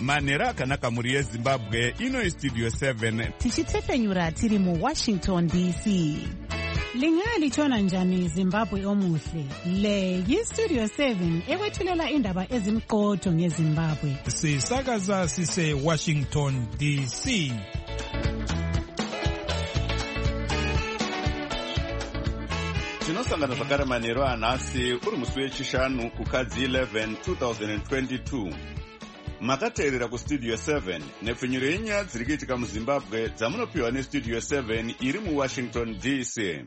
Manera akanaka muri yeZimbabwe, ino Studio 7. Tichitefenyura tiri mu Washington DC. Lingalitshona njani Zimbabwe omuhle? Le yiStudio 7 ekwethulela indaba ezimqotho ngeZimbabwe. Sisakaza sise Washington DC. Tinosangana zvakare manheru anhasi uri musi wechishanu kukadzi 11 2022. Makateerera kuStudio 7 nepfenyuro yenyaya dziri kuitika muZimbabwe dzamunopiwa neStudio 7 iri muWashington DC.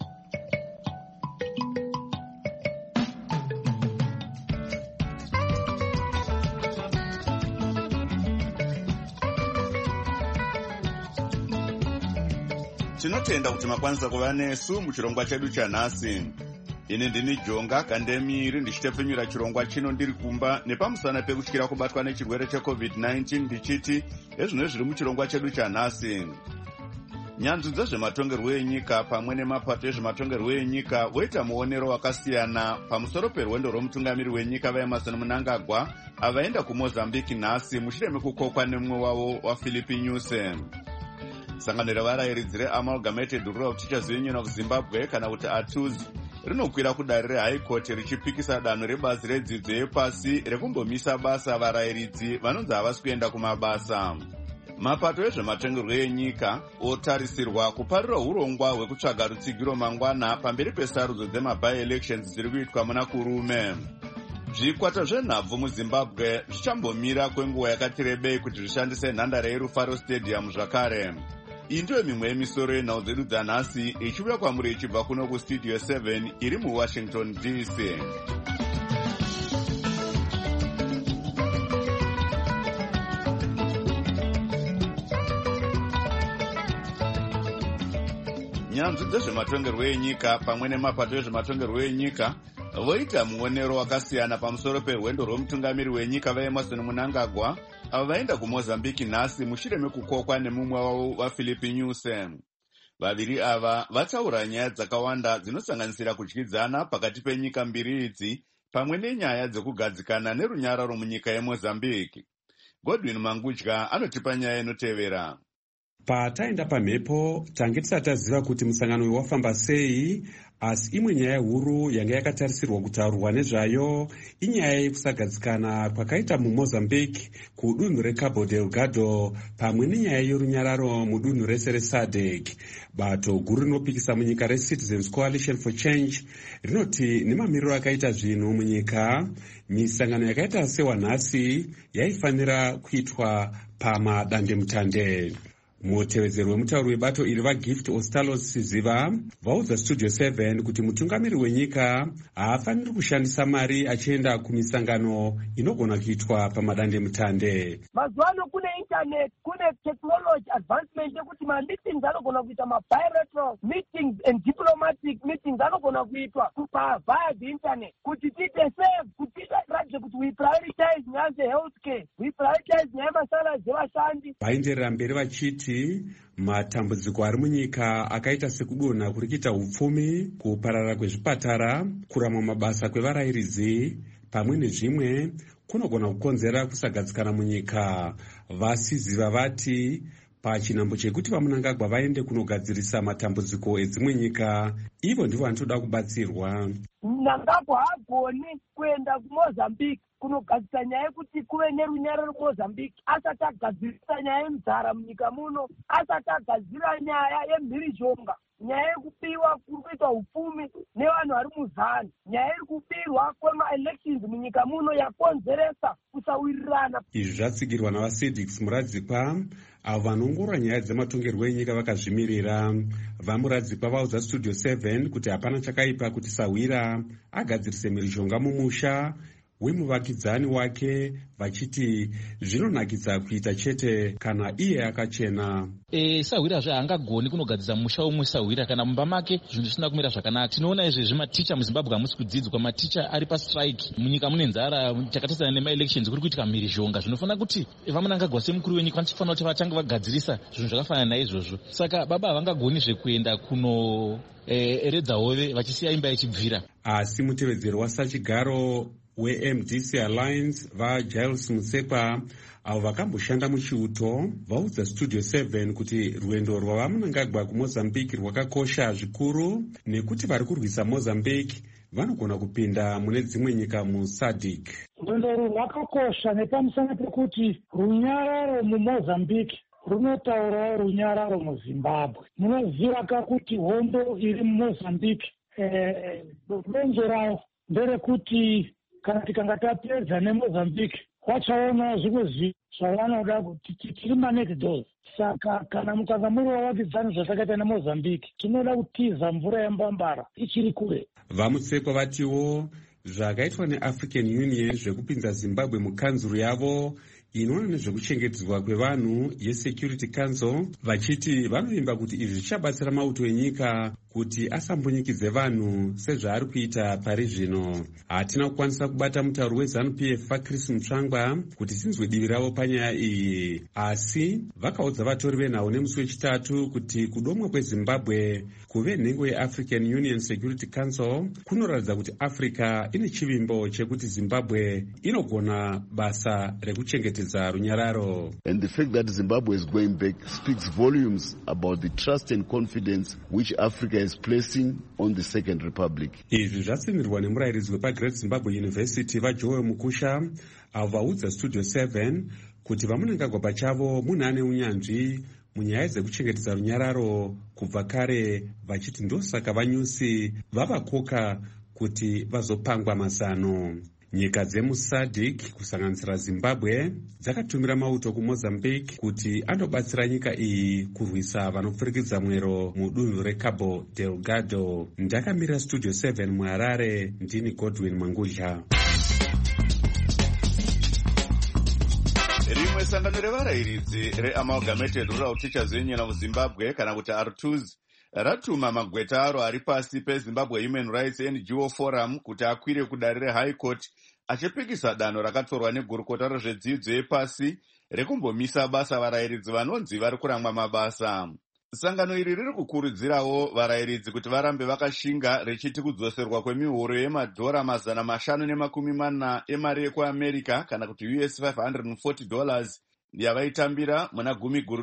Tinotenda kuti makwanisa kuva nesu muchirongwa chedu chanhasi. Ine ndini Jonga Kandemiri ndichitepfenyura chirongwa chino ndiri kumba nepamusana pekutyira kubatwa nechirwere cheCovid-19 ndichiti ezvino zviri muchirongwa chedu chanhasi. Nyanzvi dzezvematongerwo enyika pamwe nemapato ezvematongerwo enyika voita muonero wakasiyana pamusoro perwendo rwomutungamiri wenyika vaEmmerson Mnangagwa avaenda kuMozambique nhasi mushure mekukokwa nemumwe wavo waPhilip Nyusi. Sangano revarairidzi reAmalgamated Rural Teachers Union of Zimbabwe kana kuti ATUZ rinokwira kudare reHigh Court richipikisa danho rebazi redzidzo yepasi rekumbomisa basa varairidzi vanonzi havasi kuenda kumabasa. Mapato ezvematongerwo enyika otarisirwa kuparira urongwa hwekutsvaga rutsigiro mangwana pamberi pesarudzo dzemaby-elections dziri kuitwa muna kurume. Zvikwata zvenhabvu muZimbabwe zvichambomira kwenguva yakati rebei kuti zvishandise nhandare yeRufaro Stadium zvakare. Iyi ndiyo mimwe yemisoro yenhau dzedu dzanhasi ichiuya kwamuri ichibva kuno kuStudio 7 iri muWashington DC. Nyanzvi dzezvematongerwo enyika pamwe nemapato ezvematongerwo enyika voita muonero wakasiyana pamusoro perwendo rwomutungamiri wenyika vaEmmerson Mnangagwa ava vaenda kuMozambique nhasi mushure mekukokwa nemumwe wavo waPhilip Nyusi. Vaviri ava vataura nyaya dzakawanda dzinosanganisira kudyidzana pakati penyika mbiri idzi pamwe nenyaya dzekugadzikana nerunyararo munyika yeMozambique. Godwin Mangudya anotipa nyaya inotevera. Pataenda pamhepo tange tisati taziva kuti musangano uyu wafamba sei, asi imwe nyaya huru yanga yakatarisirwa kutaurwa nezvayo inyaya yekusagadzikana kwakaita muMozambique kudunhu reCabo Delgado pamwe nenyaya yorunyararo mudunhu rese reSADC. Bato guru rinopikisa munyika reCitizens Coalition for Change rinoti nemamiriro akaita zvinhu munyika, misangano yakaita sewanhasi yaifanira kuitwa pamadandemutande. Mutevedzeri wemutauri webato iri vaGift Ostalos Siziva vaudza Studio 7 kuti mutungamiri wenyika haafaniri kushandisa mari achienda kumisangano inogona kuitwa pamadandemutande. Mazuano kune internet, kune technology advancement yekuti ma-meetings anogona kuita ma-bilateral meetings and diplomatic meetings anogona kuitwa via the internet. Kuti tiite safe, kuti tiratidze kuti we prioritize nyaya dzehealthcare, we prioritize nyaya masala dzevashandi. Vaenderera mberi vachiti matambudziko ari munyika akaita sekudonha kuri kuita upfumi, kuparara kwezvipatara, kuramwa mabasa kwevarairidzi pamwe nezvimwe kunogona kukonzera kusagadzikana munyika. Vasiziva vati pachinhambo chekuti vaMnangagwa vaende kunogadzirisa matambudziko edzimwe nyika, ivo ndivo vanotoda kubatsirwa. Mnangagwa haagoni kuenda kuMozambique kunogadzirisa nyaya yekuti kuve nerunyararo muMozambique asati agadzirisa nyaya yenzara munyika muno, asati agadzira nyaya yemhirizhonga, nyaya yekupiwa kuri kuitwa upfumi nevanhu vari muzana, nyaya iri kupirwa kwema-elections munyika muno yakonzeresa kusawirirana. Izvi zvatsigirwa navaSADC muradzikwa avo vanongorora nyaya dzematongerwo enyika vakazvimirira. Vamuradzikwa vaudza Studio 7 kuti hapana chakaipa kuti Sawira agadzirise mhirizhonga mumusha wemuvakidzani wake, vachiti zvinonakidza kuita chete kana iye akachena. Sawira haangagoni kunogadzira musha umwe Sawira kana mumba make zvinhu zvisina kumira zvakanaka. Tinoona izvezvi maticha muZimbabwe hamusi kudzidzwa, maticha ari pastrike, munyika mune nzara, chakatasana nema-elections kuri kuitika mhirizhonga. Zvinofanira kuti vaMnangagwa semukuru wenyika vanofanira kuti vatange vagadzirisa zvinhu zvakafanana naizvozvo. Saka baba havangagoni zvekuenda kuno eredza hove vachisiya imba ichibvira. Asi mutevedzeri waSachigaro weMDC Alliance vaGiles Mutsekwa avo vakamboshanda muchiuto vaudza Studio 7 kuti rwendo rwavamunangagwa kuMozambique rwakakosha zvikuru nekuti vari kurwisa Mozambique vanogona kupinda mune dzimwe nyika muSADC. Rwendo rwakakosha nepamusana pekuti runyararo muMozambique runotaurawo runyararo muZimbabwe. Munoziva kuti hondo iri muMozambique donzo rawo nderekuti kana tikanga tapedza neMozambique vachaona zvimwe zvavanoda kuti tiri manekdos. Saka kana mukanga muri wavakidzani zvasakaita neMozambique tinoda kutiza mvura yembambara ichiri kure. Vamutsekwa vatiwo zvakaitwa neAfrican Union zvekupinza Zimbabwe mukanzuru yavo inoona nezvekuchengetedzwa kwevanhu yeSecurity Council vachiti vanovimba kuti izvi zvichabatsira mauto enyika kuti asambonyikidze vanhu sezvaari kuita pari zvino. Hatina kukwanisa kubata mutauri weZANU-PF vaChris Mutsvangwa kuti tinzwe divi ravo panyaya iyi, asi vakaudza vatori venhau nemusi wechitatu kuti kudomwa kweZimbabwe kuve nhengo yeAfrican Union Security Council kunoratidza kuti Africa ine chivimbo chekuti Zimbabwe inogona basa rekuchengetedza runyararo. And the fact that Zimbabwe is going back speaks volumes about the trust and confidence which Africa is placing on the Second Republic. Izvi zvasimirwa nemurayiridzi wepaGreat Zimbabwe University vaJoel Mukusha avo vaudza Studio 7 kuti vamunangagwa pachavo munhu ane unyanzvi munyaya dzekuchengetedza runyararo kubva kare, vachiti ndosaka vanyusi vavakoka kuti vazopangwa mazano. Nyika dzemuSADC kusanganisira Zimbabwe dzakatumira mauto kuMozambique kuti andobatsira nyika iyi kurwisa vanopfurikidza mwero mudunhu reCabo Delgado. Ndakamirira Studio 7 muHarare, ndini Godwin Mangudya. Rimwe sangano revarayiridzi reAmalgamated Rural Teachers Union muZimbabwe kana kuti ARTUZ ratuma magweta aro ari pasi peZimbabwe Human Rights NGO Forum kuti akwire kudare reHigh Court achipikisa danho rakatorwa negurukota rezvedzidzo yepasi rekumbomisa basa varayiridzi vanonzi vari kurangwa mabasa. Sangano iri riri kukurudzirawo varayiridzi kuti varambe vakashinga richiti kudzoserwa kwemihoro yemadhora $540 emari yekuAmerica kana kuti US $540 yavaitambira muna Gumiguru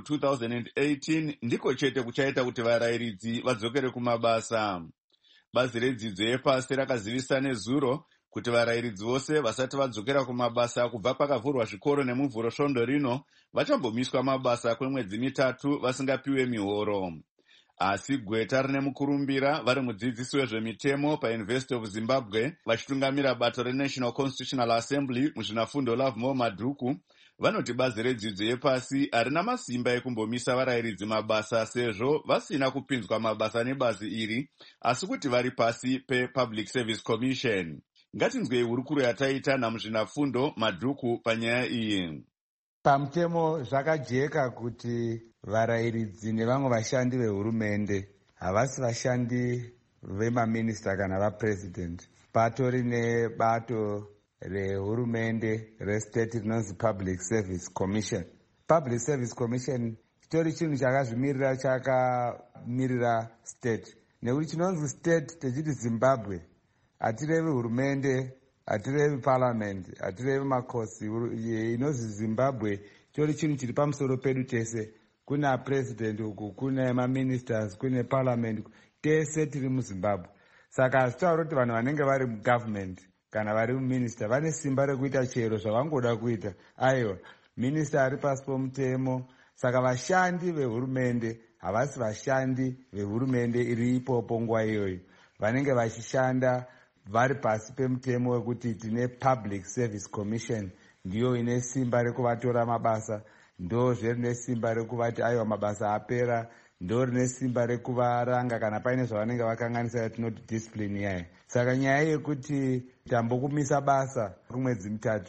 2018 ndiko chete kuchaita kuti varayiridzi vadzokere kumabasa. Bazi redzidzo yepasi rakazivisa nezuro kuti varayiridzi vose vasati vadzokera kumabasa kubva pakavhurwa zvikoro nemuvhuro svondo rino vachambomiswa mabasa kwemwedzi 3 vasingapiwe mihoro. Asi gweta rine mukurumbira vari mudzidzisi wezvemitemo paUniversity of Zimbabwe vachitungamira bato reNational Constitutional Assembly muzvinafundo Lovemore Madhuku vanoti bazi redzidzo yepasi harina masimba ekumbomisa varayiridzi mabasa sezvo vasina kupinzwa mabasa nebazi iri asi kuti vari pasi pePublic Service Commission. Ngatinzwei hurukuro yataita namuzvinafundo Madhuku panyaya iyi. Pamutemo zvakajeka kuti varayiridzi nevamwe vashandi vehurumende havasi vashandi vemaminista kana vapresident. Patori nebato rehurumende restate rinonzi Public Service Commission. Public Service Commission chitori chinhu chakazvimirira, chakamirira state. Nekuti chinonzi state techiti Zimbabwe hatirevi hurumende, hatirevi parliament, hatirevi makosi. Inonzi Zimbabwe chitori chinhu chiri pamusoro pedu tese. Kuna president uku, kuna maministers, kuna parliament, tese tiri muZimbabwe. Saka hazvitaura kuti vanhu vanenge vari mugovernment kana vari muminista vane simba rekuita chero zvavangoda kuita. Aiwa, minista ari pasi pomutemo. Saka vashandi vehurumende havasi vashandi vehurumende iri ipopo nguva iyoyo. Vanenge vachishanda vari pasi pemutemo wekuti tine Public Service Commission ndiyo ine simba rekuvatora mabasa, ndo rine simba rekuvati aiwa mabasa apera, ndo rine simba rekuvaranga kana paine zvavanenge vakanganisa yatinoti discipline yaye. Saka nyaya yekuti tambokumisa basa kumwedzi 3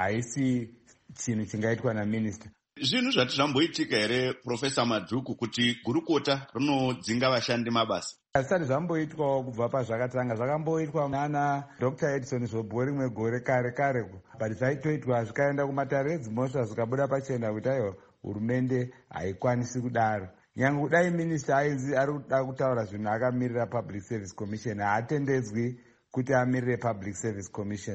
haisi chinhu chingaitwa naminista. Zvinhu zvati zvamboitika here Profesa Madhuku kuti gurukota rinodzinga vashandi mabasa? Hazvisati zvamboitwawo kubva pazvakatanga. Zvakamboitwa nana Dr. Edison Zobho rimwe gore kare but zvaitoitwa zvikaenda kumatare edzimhosva zvikabuda pachena kuti aiwa hurumende haikwanisi kudaro. Nyange kudai minista ainzi ari kuda kutaura zvinhu akamirira Public Service Commission haatendedzwi kuti amirire Public Service Commission.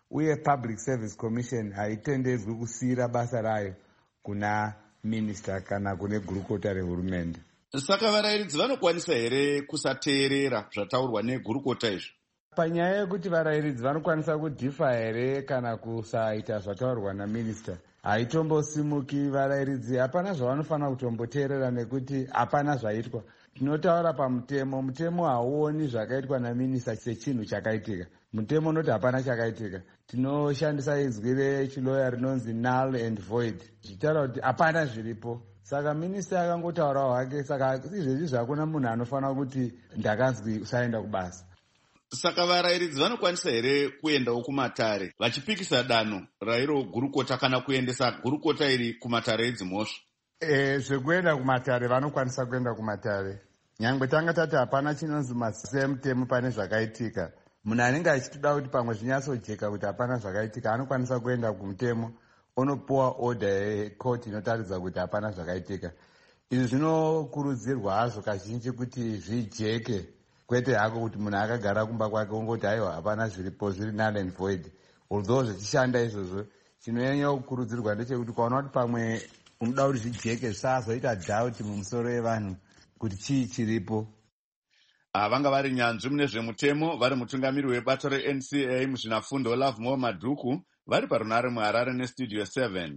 uye Public Service Commission haitendedzwi kusiyira basa rayo kuna minista kana kune gurukota rehurumende. Saka varayiridzi vanokwanisa here kusateerera zvataurwa negurukota izvi? Panyaya yekuti varayiridzi vanokwanisa kudhifa here kana kusaita zvataurwa naminista, haitombosimuki. Varayiridzi hapana zvavanofanira kutomboteerera nekuti hapana zvaitwa. Tinotaura pamutemo, mutemo hauoni zvakaitwa naminista sechinhu chakaitika. Mutemo unoti hapana chakaitika. Tinoshandisa izwi rechiloya rinonzi null and void, zvichitaura kuti hapana zviripo. Saka minista akangotaurawo hake, saka izvezvi hakuna munhu anofanira kuti ndakanzwi usaenda kubasa. Saka varayiridzi vanokwanisa here kuendawo kumatare vachipikisa danho rairo gurukota kana kuendesa gurukota iri kumatare edzimhosva? Zvekuenda kumatare vanokwanisa kuenda kumatare. Nyangwe tanga tati hapana chinonzi masemutemo pane zvakaitika. Munhu anenge achitoda kuti pamwe zvinyatsojeka kuti hapana zvakaitika anokwanisa kuenda kumutemo onopuwa order yekoti inotaridza kuti hapana zvakaitika. Izvi zvinokurudzirwa hazvo kazhinji kuti zvijeke, kwete hako kuti munhu akagara kumba kwake ongoti aiwa hapana zviripo, zviri null and void. Although zvichishanda izvozvo, chinonyanya kukurudzirwa ndechekuti kwaona kuti pamwe unoda kuti zvijeke zvisazoita doubt mumusoro yevanhu kuti chii chiripo. Vanga vari nyanzvi mune zvemutemo vari mutungamiri webato reNCA muzvinafundo Love More Madhuku vari parunare muHarare nestudio 7.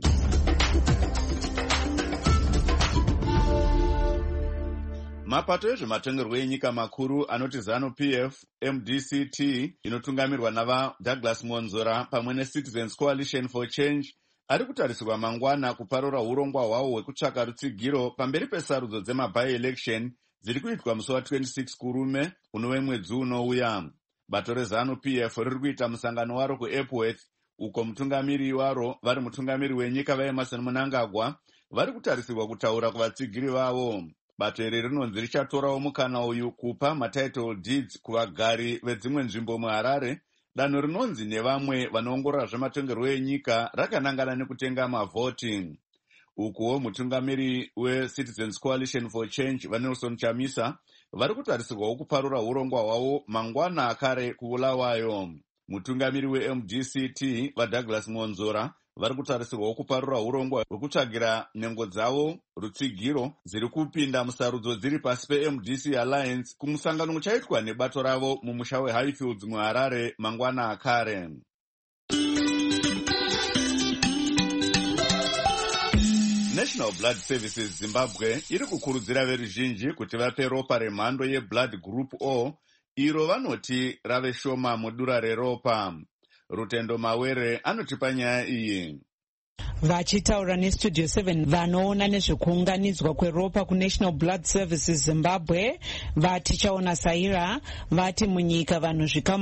Mapato ezvematongerwo enyika makuru anoti ZANU-PF, MDCT inotungamirwa navaDouglas Monzora pamwe neCitizens Coalition for Change ari kutarisirwa mangwana kuparura urongwa hwawo hwekutsvaka rutsigiro pamberi pesarudzo dzema-by-election dziri kuitwa musi wa26 kurume unove mwedzi unouya. Bato reZANU-PF riri kuita musangano waro kuEpworth, uko mutungamiri waro vari mutungamiri wenyika vaEmerson Mnangagwa vari kutarisirwa kutaura kuvatsigiri vavo. Bato iri rinonzi richatorawo mukana uyu kupa matitle deeds kuvagari vedzimwe nzvimbo muHarare, danho rinonzi nevamwe vanoongorora zvematongerwo enyika rakanangana nekutenga mavhoti. Ukuwo mutungamiri weCitizens Coalition for Change vaNelson Chamisa vari kutarisirwawo kuparura urongwa hwavo mangwana akare kuBulawayo. Mutungamiri weMDCT vaDouglas Monzora vari kutarisirwawo kuparura urongwa hwekutsvagira nhengo dzavo rutsigiro dziri kupinda musarudzo dziri pasi peMDC Alliance kumusangano uchaitwa nebato ravo mumusha weHighfields muHarare mangwana akare. National Blood Services Zimbabwe iri kukurudzira veruzhinji kuti vape ropa remhando yeBlood Group O iro vanoti rave shoma mudura reropa. Rutendo Mawere anotipa nyaya iyi. Vachitaura nestudio 7 vanoona nezvekuunganidzwa kweropa kuNational Blood Services Zimbabwe vatichaona Saira vati munyika vanhu zvikama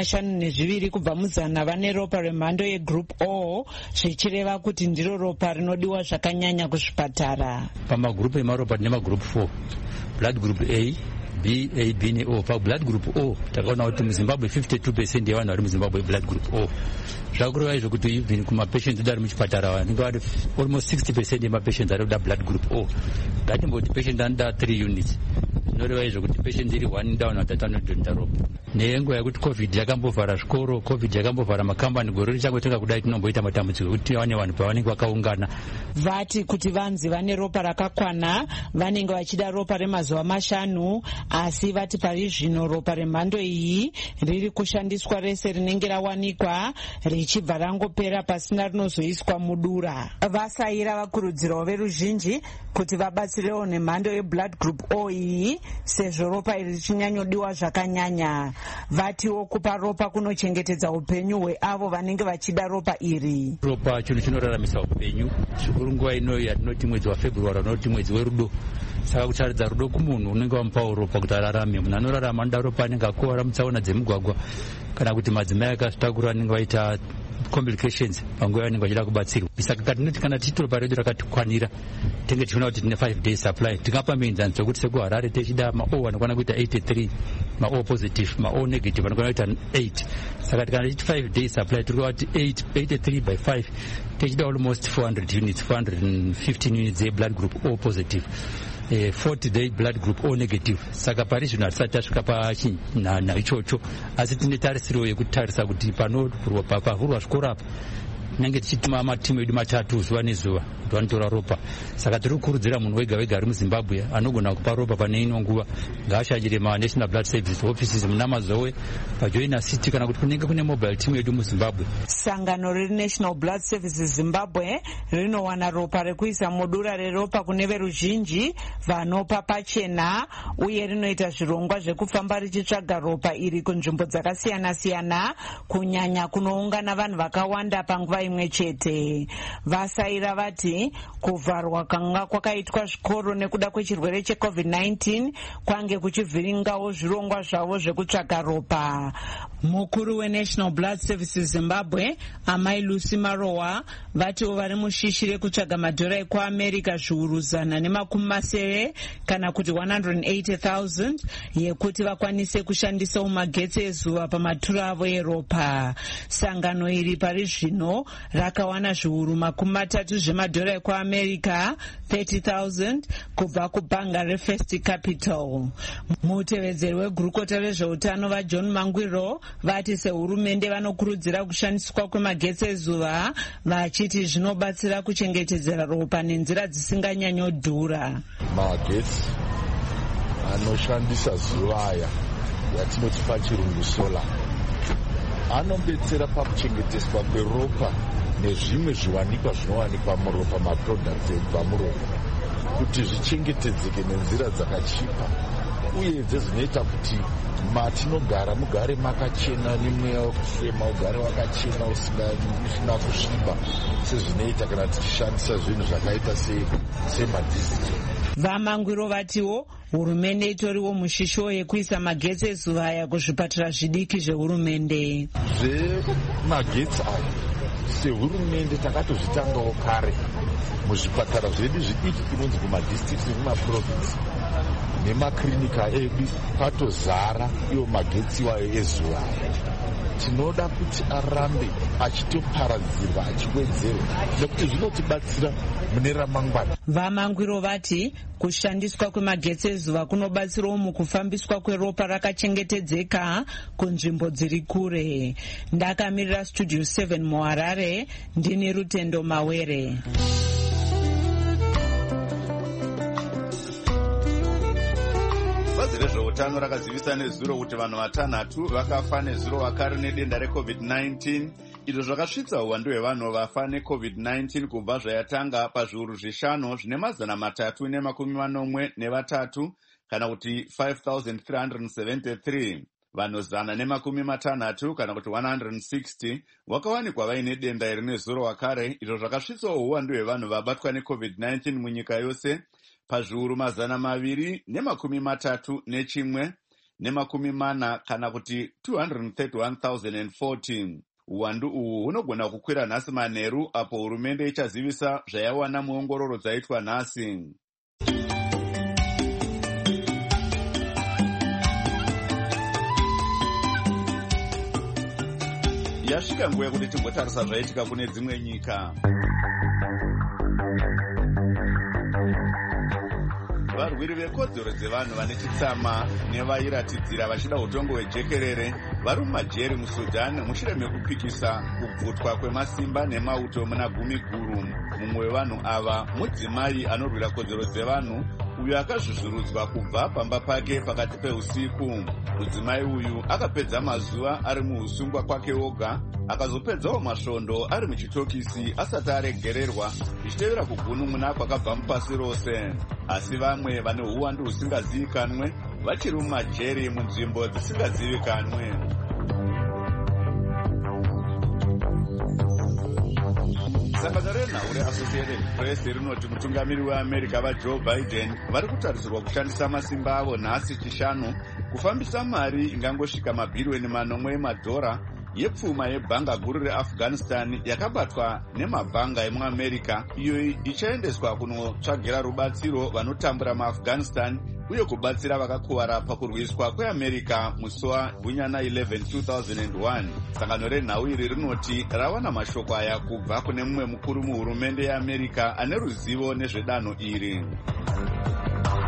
52 kubva muzana vane ropa remhando yeGroup O, zvichireva kuti ndiro ropa rinodiwa zvakanyanya kuzvipatara. Pamagrupu emaropa tine magroup 4, Blood Group A, B, A, B ne O. PaBlood Group O takaona kuti muZimbabwe 52% yevanhu vari muZimbabwe Blood Group O. Zvakureva izvo kuti even kumapatients dari muchipatara vanenge vari almost 60% yemapatients ari kuda Blood Group O. Ngatimboti patient anoda 3 units, zvinoreva izvo kuti patient iri 1 down vatatu anodonda ropa. Nenguva yekuti COVID yakambovhara zvikoro, COVID yakambovhara makambani, gore richangotenga kudai tinomboita matambudziko kuti vane vanhu pavanenge vakaungana. Vati kuti vanzi vane ropa rakakwana vanenge vachida ropa remazuva 5, asi vati pari zvino ropa remhando iyi riri kushandiswa rese rinenge rawanikwa richibva rangopera pasina rinozoiswa mudura. Vasaira vakurudzirawo veruzhinji kuti vabatsirewo nemhando yeBlood Group O iyi sezvo ropa iri richinyanyodiwa zvakanyanya. Vatiwo kupa ropa kunochengetedza upenyu hweavo vanenge vachida ropa iri. Ropa chinhu chinoraramisa upenyu, zvikuru nguva ino yatinoti mwedzi waFebruary unoti mwedzi werudo. Saka kutaridza rudo kumunhu unenge wamupawo ropa kuti ararame. Munhu anorarama anoda ropa anenge akuwara mutsaona dzemugwagwa kana kuti madzimai akazvitakura anenge vaita complications panguva vanenge vachida kubatsirwa. Saka katinoti kana tichitora ropa redu rakatikwanira tenge tichiona kuti tine 5 days supply, tingapa mienzaniso kuti sekuHarare tichida ma-O anokwana kuita 83, ma-O positive, ma-O negative anokwana kuita 8. Saka kana tichiti 5 days supply tiri kuti 83 by 5 tichida almost 400 units, 415 units ye blood group O positive. 40-day blood group O negative. Saka pari zvino hatisati tasvika pachinhanha ichocho, asi tine tarisiro yekutarisa kuti pavhurwa zvikoro apa nenge tichituma matimu edu 3 zuva nezuva kuti vanotora ropa. Saka tiri kukurudzira munhu wega wega ari muZimbabwe anogona kupa ropa pane ino nguva ngaashanyire maNational Blood Services offices muna Mazowe paJoina City kana kuti kunenge kune mobile team edu muZimbabwe. Sangano reNational Blood Services Zimbabwe rinowana ropa rekuisa mudura reropa kune veruzhinji vanopa pachena, uye rinoita zvirongwa zvekufamba richitsvaga ropa iri kunzvimbo dzakasiyana-siyana, kunyanya kunoungana vanhu vakawanda panguva imwe chete. Vasaira vati kuvharwa kanga kwakaitwa zvikoro nekuda kwechirwere cheCovid-19 kwange kuchivhiringawo zvirongwa zvavo zvekutsvaga ropa. Mukuru weNational Blood Services Zimbabwe, Amai Lucy Marowa, vatiwo vari mushishi rekutsvaga madhora ekuAmerica zviuru 170 kana kuti 180,000 yekuti vakwanise kushandisawo magetsi ezuva pamaturo avo eropa. Sangano iri pari zvino rakawana zviuru 30 zvemadhora ekuAmerica 30,000 kubva kubhanga reFirst Capital. Mutevedzeri wegurukota rezveutano vaJohn Mangwiro vati sehurumende vanokurudzira kushandiswa kwemagetsi ezuva, vachiti zvinobatsira kuchengetedzera ropa nenzira dzisinganyanyodhura. Magetsi anoshandisa zuva aya yatinoti pachirungu sola anobetsera pakuchengeteswa kweropa nezvimwe zviwanikwa zvinowanikwa muropa, maproducts ebva muropa, kuti zvichengetedzeke nenzira dzakachipa uye dzinoita kuti matinogara mugare makachena, nemweya wekufema ugare wakachena usina kusviba sezvinoita kana tichishandisa zvinhu zvakaita semadhizeri. Vamangwiro vatiwo hurumende itoriwo mushisho yekuisa magetsi ezuva aya kuzvipatara zvidiki zvehurumende. Zvemagetsi aya sehurumende takatozvitangawo kare muzvipatara zvedu zvidiki kunonzi kumadistricts nekumaprovinsi nemaklinika edu patozara iwo magetsi wayo ezuva. Tinoda kuti arambe achitoparadzirwa achiwedzerwa nekuti zvinotibatsira mune ramangwana. Vamangwiro vati kushandiswa kwemagetsi ezuva kunobatsirawo mukufambiswa kweropa rakachengetedzeka kunzvimbo dziri kure. Ndakamirira Studio 7 muHarare, ndini Rutendo Mawere. Bazi rezveutano rakazivisa nezuro kuti vanhu 6 vakafa nezuro vakare nedenda reCovid-19, izvo zvakasvitsa uwandu hwevanhu vafa neCovid-19 kubva zvayatanga pazviuru 5 zvine 343 kana kuti 5,373. Vanhu 160 kana kuti 160 vakawanikwa vaine denda iri nezuro wakare, izvo zvakasvitsawo uwandu hwevanhu vabatwa neCovid-19 munyika yose pazviuru 231 kana kuti 231,014. Uwandu uhu hunogona kukwira nhasi manheru apo hurumende ichazivisa zvayawana muongororo dzaitwa nhasi. Yasvika nguva yekuti timbotarisa zvaitika kune dzimwe nyika. Varwiri vekodzero dzevanhu vane chitsama nevairatidzira vachida utongo hwejekerere vari mumajeri muSudan mushure mekupikisa kubvutwa kwemasimba nemauto muna gumi guru. Mumwe wevanhu ava mudzimai anorwira kodzero dzevanhu uyo akazvuzvurudzwa kubva pamba pake pakati peusiku. Mudzimai uyu akapedza mazuva ari muusungwa kwake oga, akazopedzawo masvondo ari muchitokisi asati aregererwa, zvichitevera kugunun'una kwakabva mupasi rose. Asi vamwe vane uwandu husingazivikanwe vachiri mumajeri munzvimbo dzisingazivikanwe. Sangano renhau reAssociated Press rinoti mutungamiri weAmerica vaJoe Biden vari kutarisirwa kushandisa masimba avo nhasi chishanu kufambisa mari ingangosvika mabhirioni 4 emadhora yepfuma yebhanga guru reAfghanistan yakabatwa nemabhanga emuAmerica, iyo ichaendeswa kunotsvagira rubatsiro vanotambura muAfghanistan uye kubatsira vakakuwara pakurwiswa kweAmerica musi waGunyana 11, 2001. Sangano renhau iri rinoti rawana mashoko aya kubva kune mumwe mukuru muhurumende yeAmerica ane ruzivo nezvedanho iri.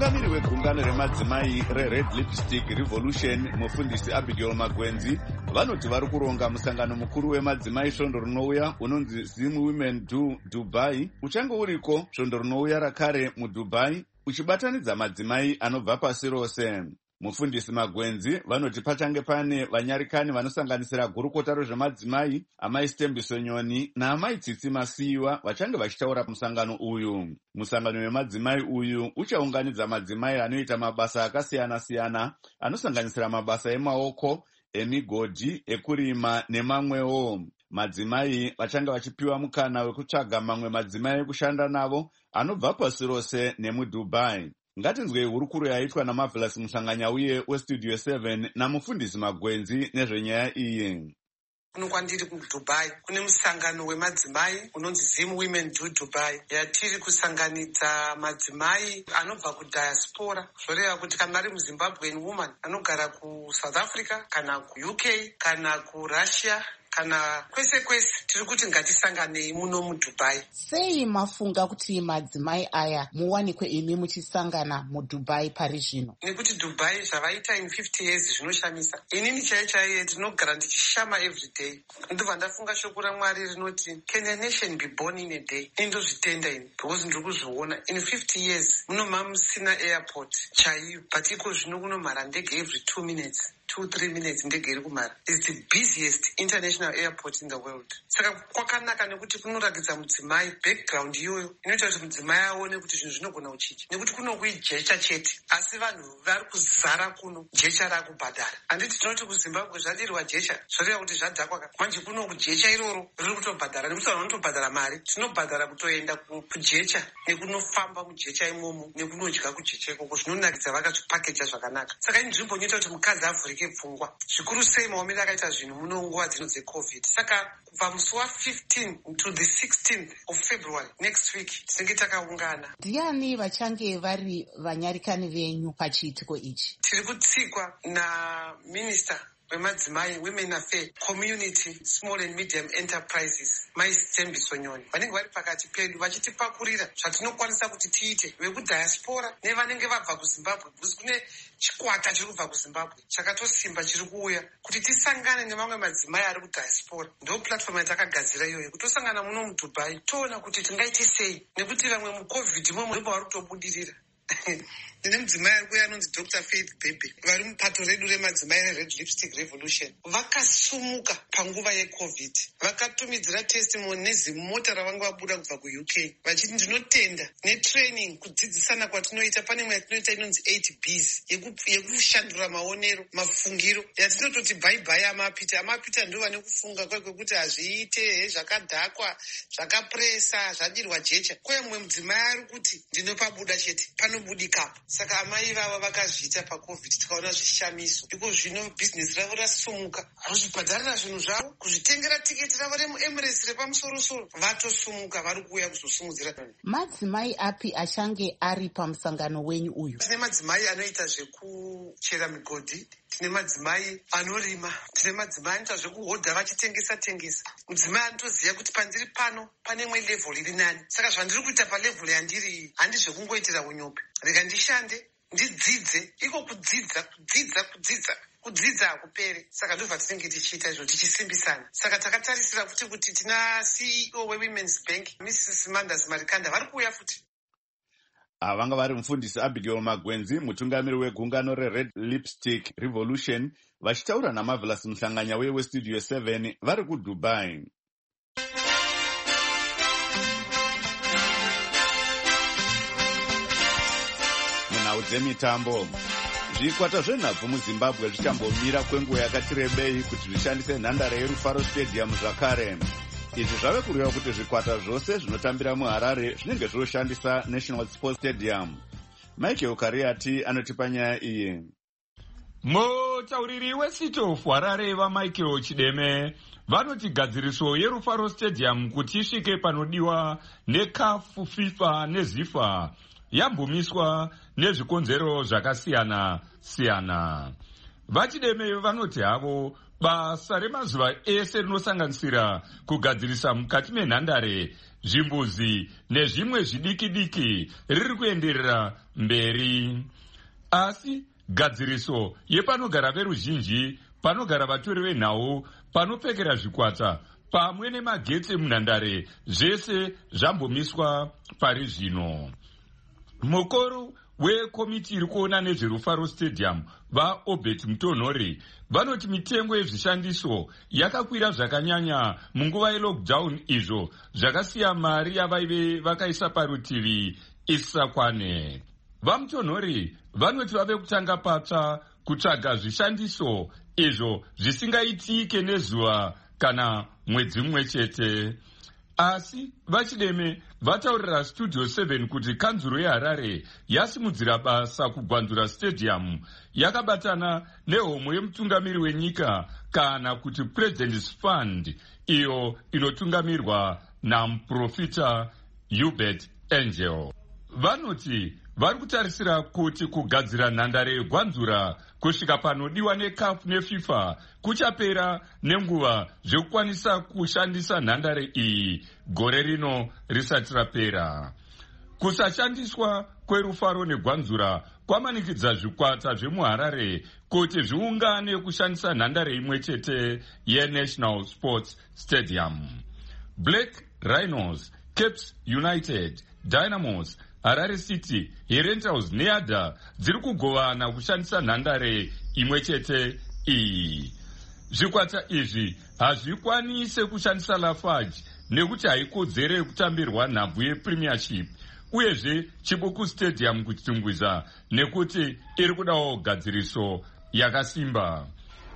mutungamiri wegungano remadzimai reRed Lipstick Revolution mufundisi Abigail Magwenzi vanoti vari kuronga musangano mukuru wemadzimai svondo rinouya unonzi Zim Women Do Dubai uchange uriko svondo rinouya rakare muDubai uchibatanidza madzimai anobva pasi rose. Mufundisi Magwenzi vanoti pachange pane vanyarikani vanosanganisira gurukota rezvemadzimai amai Stembiso Nyoni naamai Tsitsi Masiyiwa vachange vachitaura musangano uyu. Musangano wemadzimai uyu uchaunganidza madzimai anoita mabasa akasiyana-siyana anosanganisira mabasa emaoko, emigodhi, ekurima nemamwewo. Madzimai vachange vachipiwa mukana wekutsvaga mamwe madzimai ekushanda navo anobva pasi rose nemuDubai. Ngatinzwei hurukuro yaitwa naMarvelous Musanganyauye weStudio 7 namufundisi Magwenzi nezvenyaya iyi. Kuno kwandiri kuDubai kune musangano wemadzimai unonzi Zim Women Do Dubai yatiri kusanganidza madzimai anobva kudiaspora, zvoreva kuti kana ari muZimbabwean woman anogara kuSouth Africa kana kuUK kana kuRussia kana kwese kwese tiri kuti ngatisanganei muno muDubai. Sei mafunga kuti madzimai aya muwanikwe imi muchisangana muDubai pari zvino? Nekuti Dubai zvavaita in 50 years zvinoshamisa. Inini chaiye ndinogara ndichishama every day. Ndobva ndafunga shoko raMwari rinoti can a nation be born in a day? Indozvitenda ini because ndiri kuzviona in 50 years munoma musina airport chaiyo, but iko zvino kunomhara ndege every 2 minutes. 2-3 minutes ndege iri kumhara. It's the busiest international airport in the world. Saka kwakanaka nekuti kunorakidza mudzimai background iyoyo inoita kuti mudzimai aone kuti zvinhu zvinogona kuchicha, nekuti kuno kuijecha chete asi vanhu vari kuzara kuno jecha rakubhadhara. Handiti tinoti kuZimbabwe zvadirwa jecha zvoreva kuti zvadhakwa manje kuno kujecha iroro riri kutobhadhara, nekuti vanhu vanotobhadhara mari. Tinobhadhara kutoenda kujecha nekunofamba mujecha imomo nekunodya kujecha ikoko zvinonakidza vakazvipakeja zvakanaka. Saka inzvimbo inoita kuti mukadzi avhurike pfungwa, zvikuru sei maomero akaita zvinhu muno nguva dzino dzeCovid. Saka kubva musi wa15 to the 16th of February next week tinenge takaungana. Ndiani vachange vari vanyarikani venyu pachiitiko ichi? Tiri kutsigwa naMinista wemadzimai, Women Affairs, Community, Small and Medium Enterprises, mai Stembiso Nyoni. Vanenge vari pakati pedu vachitipakurira zvatinokwanisa kuti tiite vekudiaspora nevanenge vabva kuZimbabwe, because kune chikwata chiri kubva kuZimbabwe chakatosimba chiri kuuya kuti tisangane nemamwe madzimai ari kudiaspora. Ndo platform yatakagadzira iyoyo kuti tosangana muno muDubai toona kuti tingaite sei, nekuti vamwe muCovid momwe ndipo vari kutobudirira. Ndine mudzimai ari kuuya anonzi Dr. Faith Bebe vari mupato redu remadzimai reRed Lipstick Revolution. Vakasumuka panguva yeCovid, vakatumidzira testimony nezimota ravanga vabuda kubva kuUK vachiti ndinotenda netraining kudzidzisana kwatinoita. Pane imwe yatinoita inonzi 8Bs yekushandura maonero, mafungiro yatinototi bhaibhai amapita ndo vane kufunga kwekuti hazviite zvakadhakwa zvakapresa zvadirwa jecha. Kwemwe mudzimai ari kuti ndinopabuda chete panobudikapo. Saka amai vava vakazviita paCovid tikaona zvishamiso. Iko zvino bhizinesi ravo rasumuka, kuzvibhadharira zvinhu zvavo, kuzvitengera tiketi ravo remuEmirates repamusoro-soro, vatosumuka vari kuuya kuzosumudzira. Madzimai api achange ari pamusangano wenyu uyu? Tine madzimai anoita zvekuchera migodhi, tine madzimai anorima, tine madzimai anoita zvekuhodha vachitengesa. Mudzimai anotoziva kuti pandiri pano pane imwe level iri nani, saka zvandiri kuita palevel yandiri iyi handi zvekungoitira unyope. Rega ndishande, ndidzidze, iko kudzidza hakupere. Saka ndobva tinenge tichiita izvo tichisimbisana. Saka takatarisira kuti tina CEO weWomen's Bank Mrs. Mandas Marikanda vari kuuya futi. Vanga vari mufundisi Abigail Magwenzi, mutungamiri wegungano reRed Lipstick Revolution, vachitaura naMarvelous Musanganyauye weStudio 7 vari kuDubai. Munhau dzemitambo, zvikwata zvenhabvu muZimbabwe zvichambomira kwenguva yakati rebei kuti zvishandise nhandare yeRufaro Stadium zvakare. Izvi zvave kureva kuti zvikwata zvose zvinotambira muHarare zvinenge zvoshandisa National Sports Stadium. Michael Kariati anotipa nyaya iyi. Mutauriri weCity of Harare vaMichael Chideme vanoti gadziriso yeRufaro Stadium kuti isvike panodiwa neCAF, FIFA neZIFA yambomiswa nezvikonzero zvakasiyana-siyana. VaChideme vanoti havo basa remazuva ese rinosanganisira kugadzirisa mukati menhandare, zvimbuzi nezvimwe zvidiki-diki riri kuenderera mberi. Asi gadziriso yepanogara veruzhinji, panogara vatori venhau, panopfekera zvikwata pamwe nemagetsi munhandare zvese zvambomiswa pari zvino. Mukuru wekomiti iri kuona nezverufaro stadium vaObert Mutonhori vanoti mitengo yezvishandiso yakakwira zvakanyanya munguva yelockdown, izvo zvakasiya mari yavaive vakaisa parutivi isakwane. VaMutonhori vanoti vave kutanga patsva kutsvaga zvishandiso izvo zvisingaitike nezuva kana mwedzi mumwe chete. Asi vaChideme vataurira Studio 7 kuti kanzuro yeHarare yasimudzira basa kugwanzura stadium yakabatana nehomwe yemutungamiri wenyika kana kuti President's Fund, iyo inotungamirwa namuprofita Hubert Angel. Vanoti vari kutarisira kuti kugadzira nhandare yegwanzura kusvika panodiwa neCAF neFIFA kuchapera nenguva zvekukwanisa kushandisa nhandare iyi gore rino risati rapera. Kusashandiswa kwerufaro negwanzura kwamanikidza zvikwata zvemuHarare kuti zviungane kushandisa nhandare imwe chete yeNational Sports Stadium. Black Rhinos, Caps United, Dynamos, Harare City, Rentals neADA dziri kugovana kushandisa nhandare imwe chete iyi. Zvikwata izvi hazvikwanise kushandisa Lafarge nekuti haikodzere kutambirwa nhabvu yePremiership, uyezve Chibuku Stadium kuchitungwiza nekuti iri kudawo gadziriso yakasimba.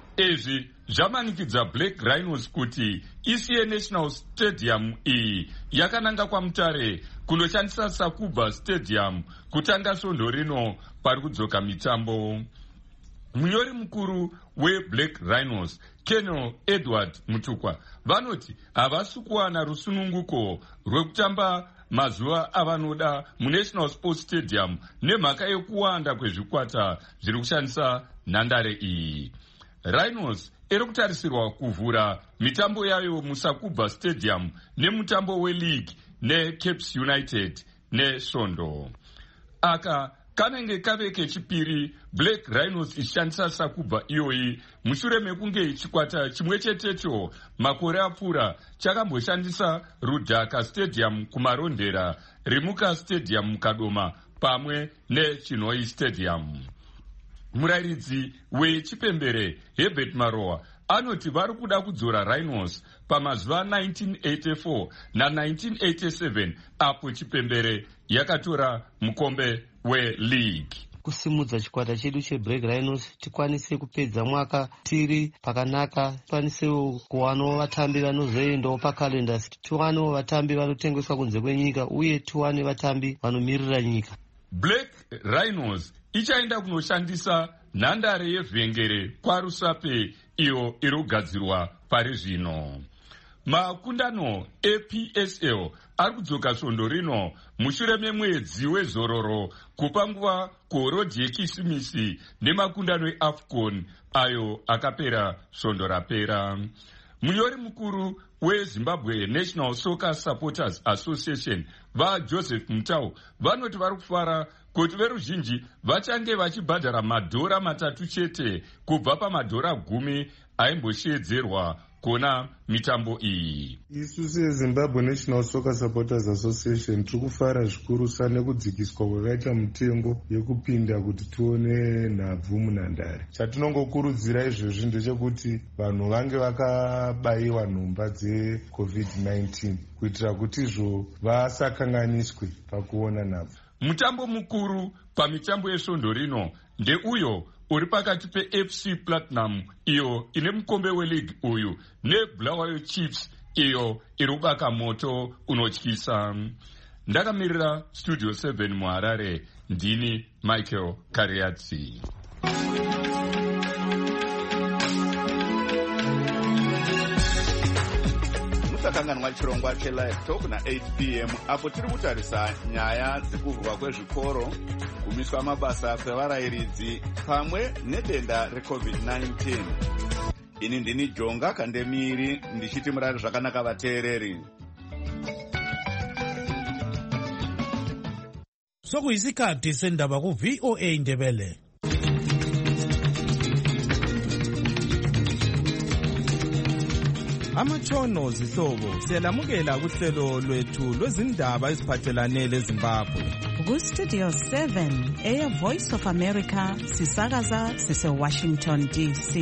Izvi zvamanikidza Black Rhinos kuti isiye National Stadium iyi yakananga kwaMutare kunoshandisa Sakuba Stadium kutanga svondo rino pari kudzoka mitambo. Munyori mukuru weBlack Rhinos, Colonel Edward Mutukwa, vanoti havasi kuwana rusununguko rwekutamba mazuva avanoda muNational Sports Stadium nemhaka yekuwanda kwezvikwata zviri kushandisa nhandare iyi. Rhinos iri kutarisirwa kuvhura mitambo yayo muSakuba Stadium nemutambo weLeague neCaps United nesvondo. Aka kanenge kave kechipiri Black Rhinos ishandisa Sakuba iyoyi mushure mekunge chikwata chimwe chetecho makore apfuura chakamboshandisa Rudhaka Stadium kumarondera, Rimuka Stadium mukadoma pamwe neChinhoi Stadium. Murairidzi wechipembere Herbert Maroa anoti vari kuda kudzora Rhinos pamazuva 1984 na1987 apo chipembere yakatora mukombe weLeague. Kusimudza chikwata chedu cheBlack Rhinos tikwanise kupedza mwaka tiri pakanaka, tikwanisewo kuwanawo vatambi vanozoendawo pakalendasi, tiwanewo vatambi vanotengeswa kunze kwenyika uye tiwane vatambi vanomirira nyika. Black Rhinos ichaenda kunoshandisa nhandare yevhengere kwaRusape iyo iri kugadzirwa pari zvino. Makundano ePSL ari kudzoka svondo rino mushure memwedzi wezororo kupa nguva kuhorodhi yeKisimisi nemakundano eAFCON ayo akapera svondo rapera. Munyori mukuru weZimbabwe National Soccer Supporters Association vaJoseph Mutau vanoti vari kufara kuti veruzhinji vachange vachibhadhara madhora 3 chete kubva pamadhora 10 aimbosheedzerwa kuona mitambo iyi. Isu seZimbabwe National Soccer Supporters Association tiri kufara zvikurusa nekudzikiswa kwakaita mutengo yekupinda kuti tione nhabvu munhandare. Chatinongokurudzira izvozvi ndechekuti vanhu vange vakabayiwa nhomba dzeCovid-19 kuitira kuti izvo vasakanganiswe pakuona nhabvu. Mutambo mukuru pamitambo yesvondo rino ndeuyo uri pakati peFC Platinum iyo ine mukombe weLeague uyu neBulawayo Chiefs iyo iri kubaka moto unotyisa. Ndakamirira Studio 7 muHarare, ndini Michael Kariatsi. Musakanganwa chirongwa cheLive Talk na8 p.m. apo tiri kutarisa nyaya dzekuvhurwa kwezvikoro, kumiswa mabasa kwevarairidzi pamwe nedenda reCovid-19. ini ndini Jonga Kandemiri ndichiti murari zvakanaka vateereri. Sokuyisikhathi sendaba ku VOA Ndebele. Amatshono zihlobo siyalamukela kuhlelo lwethu lwezindaba eziphathelane leZimbabwe. Ku-Studio 7 Air Voice of America sisakaza sise-Washington DC.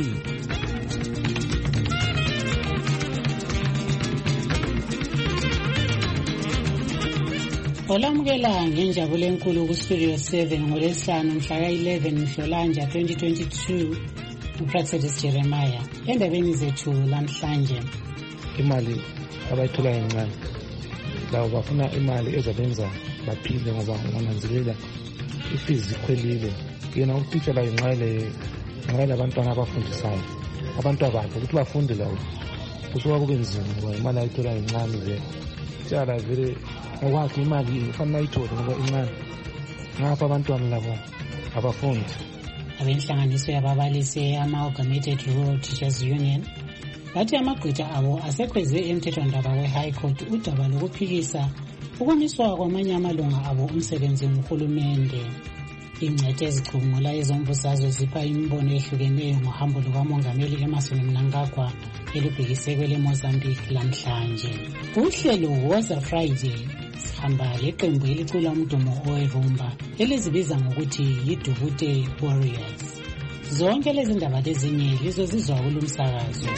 Olamukela ngenjabulo enkulu ku-Studio 7 ngolwesihlanu mhla ka-11 Nhlolanja 2022 uPractice Jeremiah. Endabeni zethu lamhlanje, imali abayithola encane labo bafuna imali ezabenza baphile ngoba ngonanzelela ifizi ikhwelile. Yena utitsha la inqayela abantwana abafundisayo abantu abakhe ukuthi bafunde lawo kusuka kube nzima ngoba imali ayithola encane vele tshala vele ngokwakhe imali ifanele ayithole ngoba incane ngapha abantwana labo abafundi. Abenhlanganiso yababalisi ama-Amalgamated Rural Teachers Union bathi amagqwetha abo asekhweze emthethwandaba we-High Court udaba lokuphikisa ukumiswa kwamanye amalunga abo umsebenzi nguhulumende. Ingcethe ezicubungula ezombusazwe zipha imibono ehlukeneyo ngohambo lukamongameli Emmerson Mnangagwa elubhekise kwele Mozambique lamhlanje. Uhlelo Woza Friday sihamba leqembu elicula umdumo owerumba elizibiza ngokuthi yiDubute Warriors. Zonke lezi ndaba lezinye lizozizwa kulumsakazo.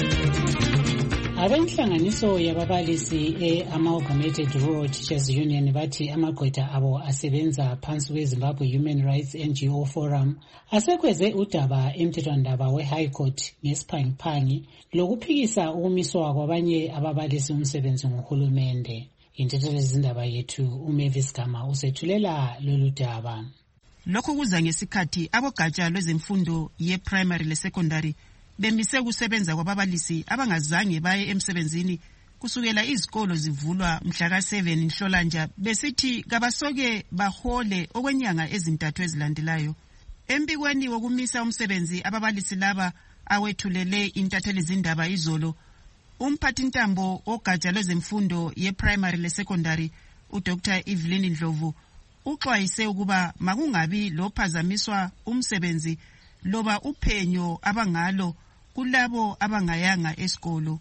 Abenhlanganiso yababalisi e-Amalgamated Rural Teachers Union bathi amagqwetha abo asebenza phansi kweZimbabwe Human Rights NGO Forum asekhweze udaba emthethwandaba we-High Court ngesiphangiphangi lokuphikisa ukumiswa kwabanye ababalisi umsebenzi nguhulumende. Intethelo zindaba yethu uMavis Gama usethulela lolu daba. Lokho kuza ngesikhathi abogatsha lwezemfundo ye-primary le-secondary bemise kusebenza kwababalisi abangazange baye emsebenzini kusukela izikolo zivulwa mhla ka-7 Nhlolanja besithi kabasoke bahole okwenyanga ezintathu ezilandelayo. Embikweni wokumisa umsebenzi ababalisi laba awethulele intatheli zindaba izolo, umphathintambo ogatsha lwezemfundo ye-primary le-secondary uDr Evelyn Ndlovu uxwayise ukuba makungabi lophazamiswa umsebenzi loba uphenyo abangalo kulabo abangayanga esikolo.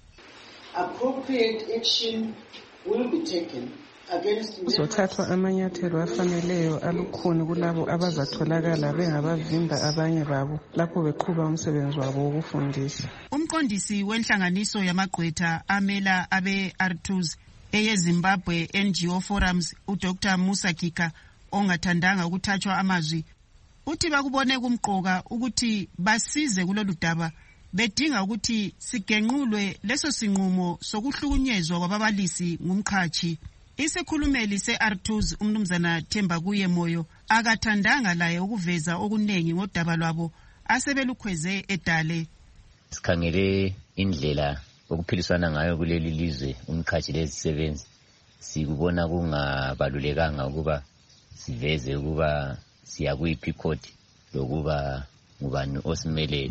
Appropriate action will be taken against kuzothathwa amanyathelo afaneleyo alukhuni kulabo abazatholakala bengabavimba abanye babo lapho beqhuba umsebenzi wabo wokufundisa. Umqondisi wenhlanganiso yamagqwetha amela abe-Artus eyeZimbabwe NGO Forums uDr Musa Kika ongathandanga ukuthathwa amazwi uthi bakubone kumqoka ukuthi basize kulolu daba bedinga ukuthi sigenqulwe leso sinqumo sokuhlukunyezwa kwababalisi ngumkhathi. Isikhulumeli se-Artus umnumzana Themba Kuye Moyo akathandanga laye ukuveza okunengi ngodaba lwabo asebelukhweze edale. Sikhangele indlela okuphiliswana ngayo kuleli lizwe umkhathi lezisebenzi sikubona kungabalulekanga ukuba siveze ukuba siyakuyiphi ikhodi lokuba ngubani osimele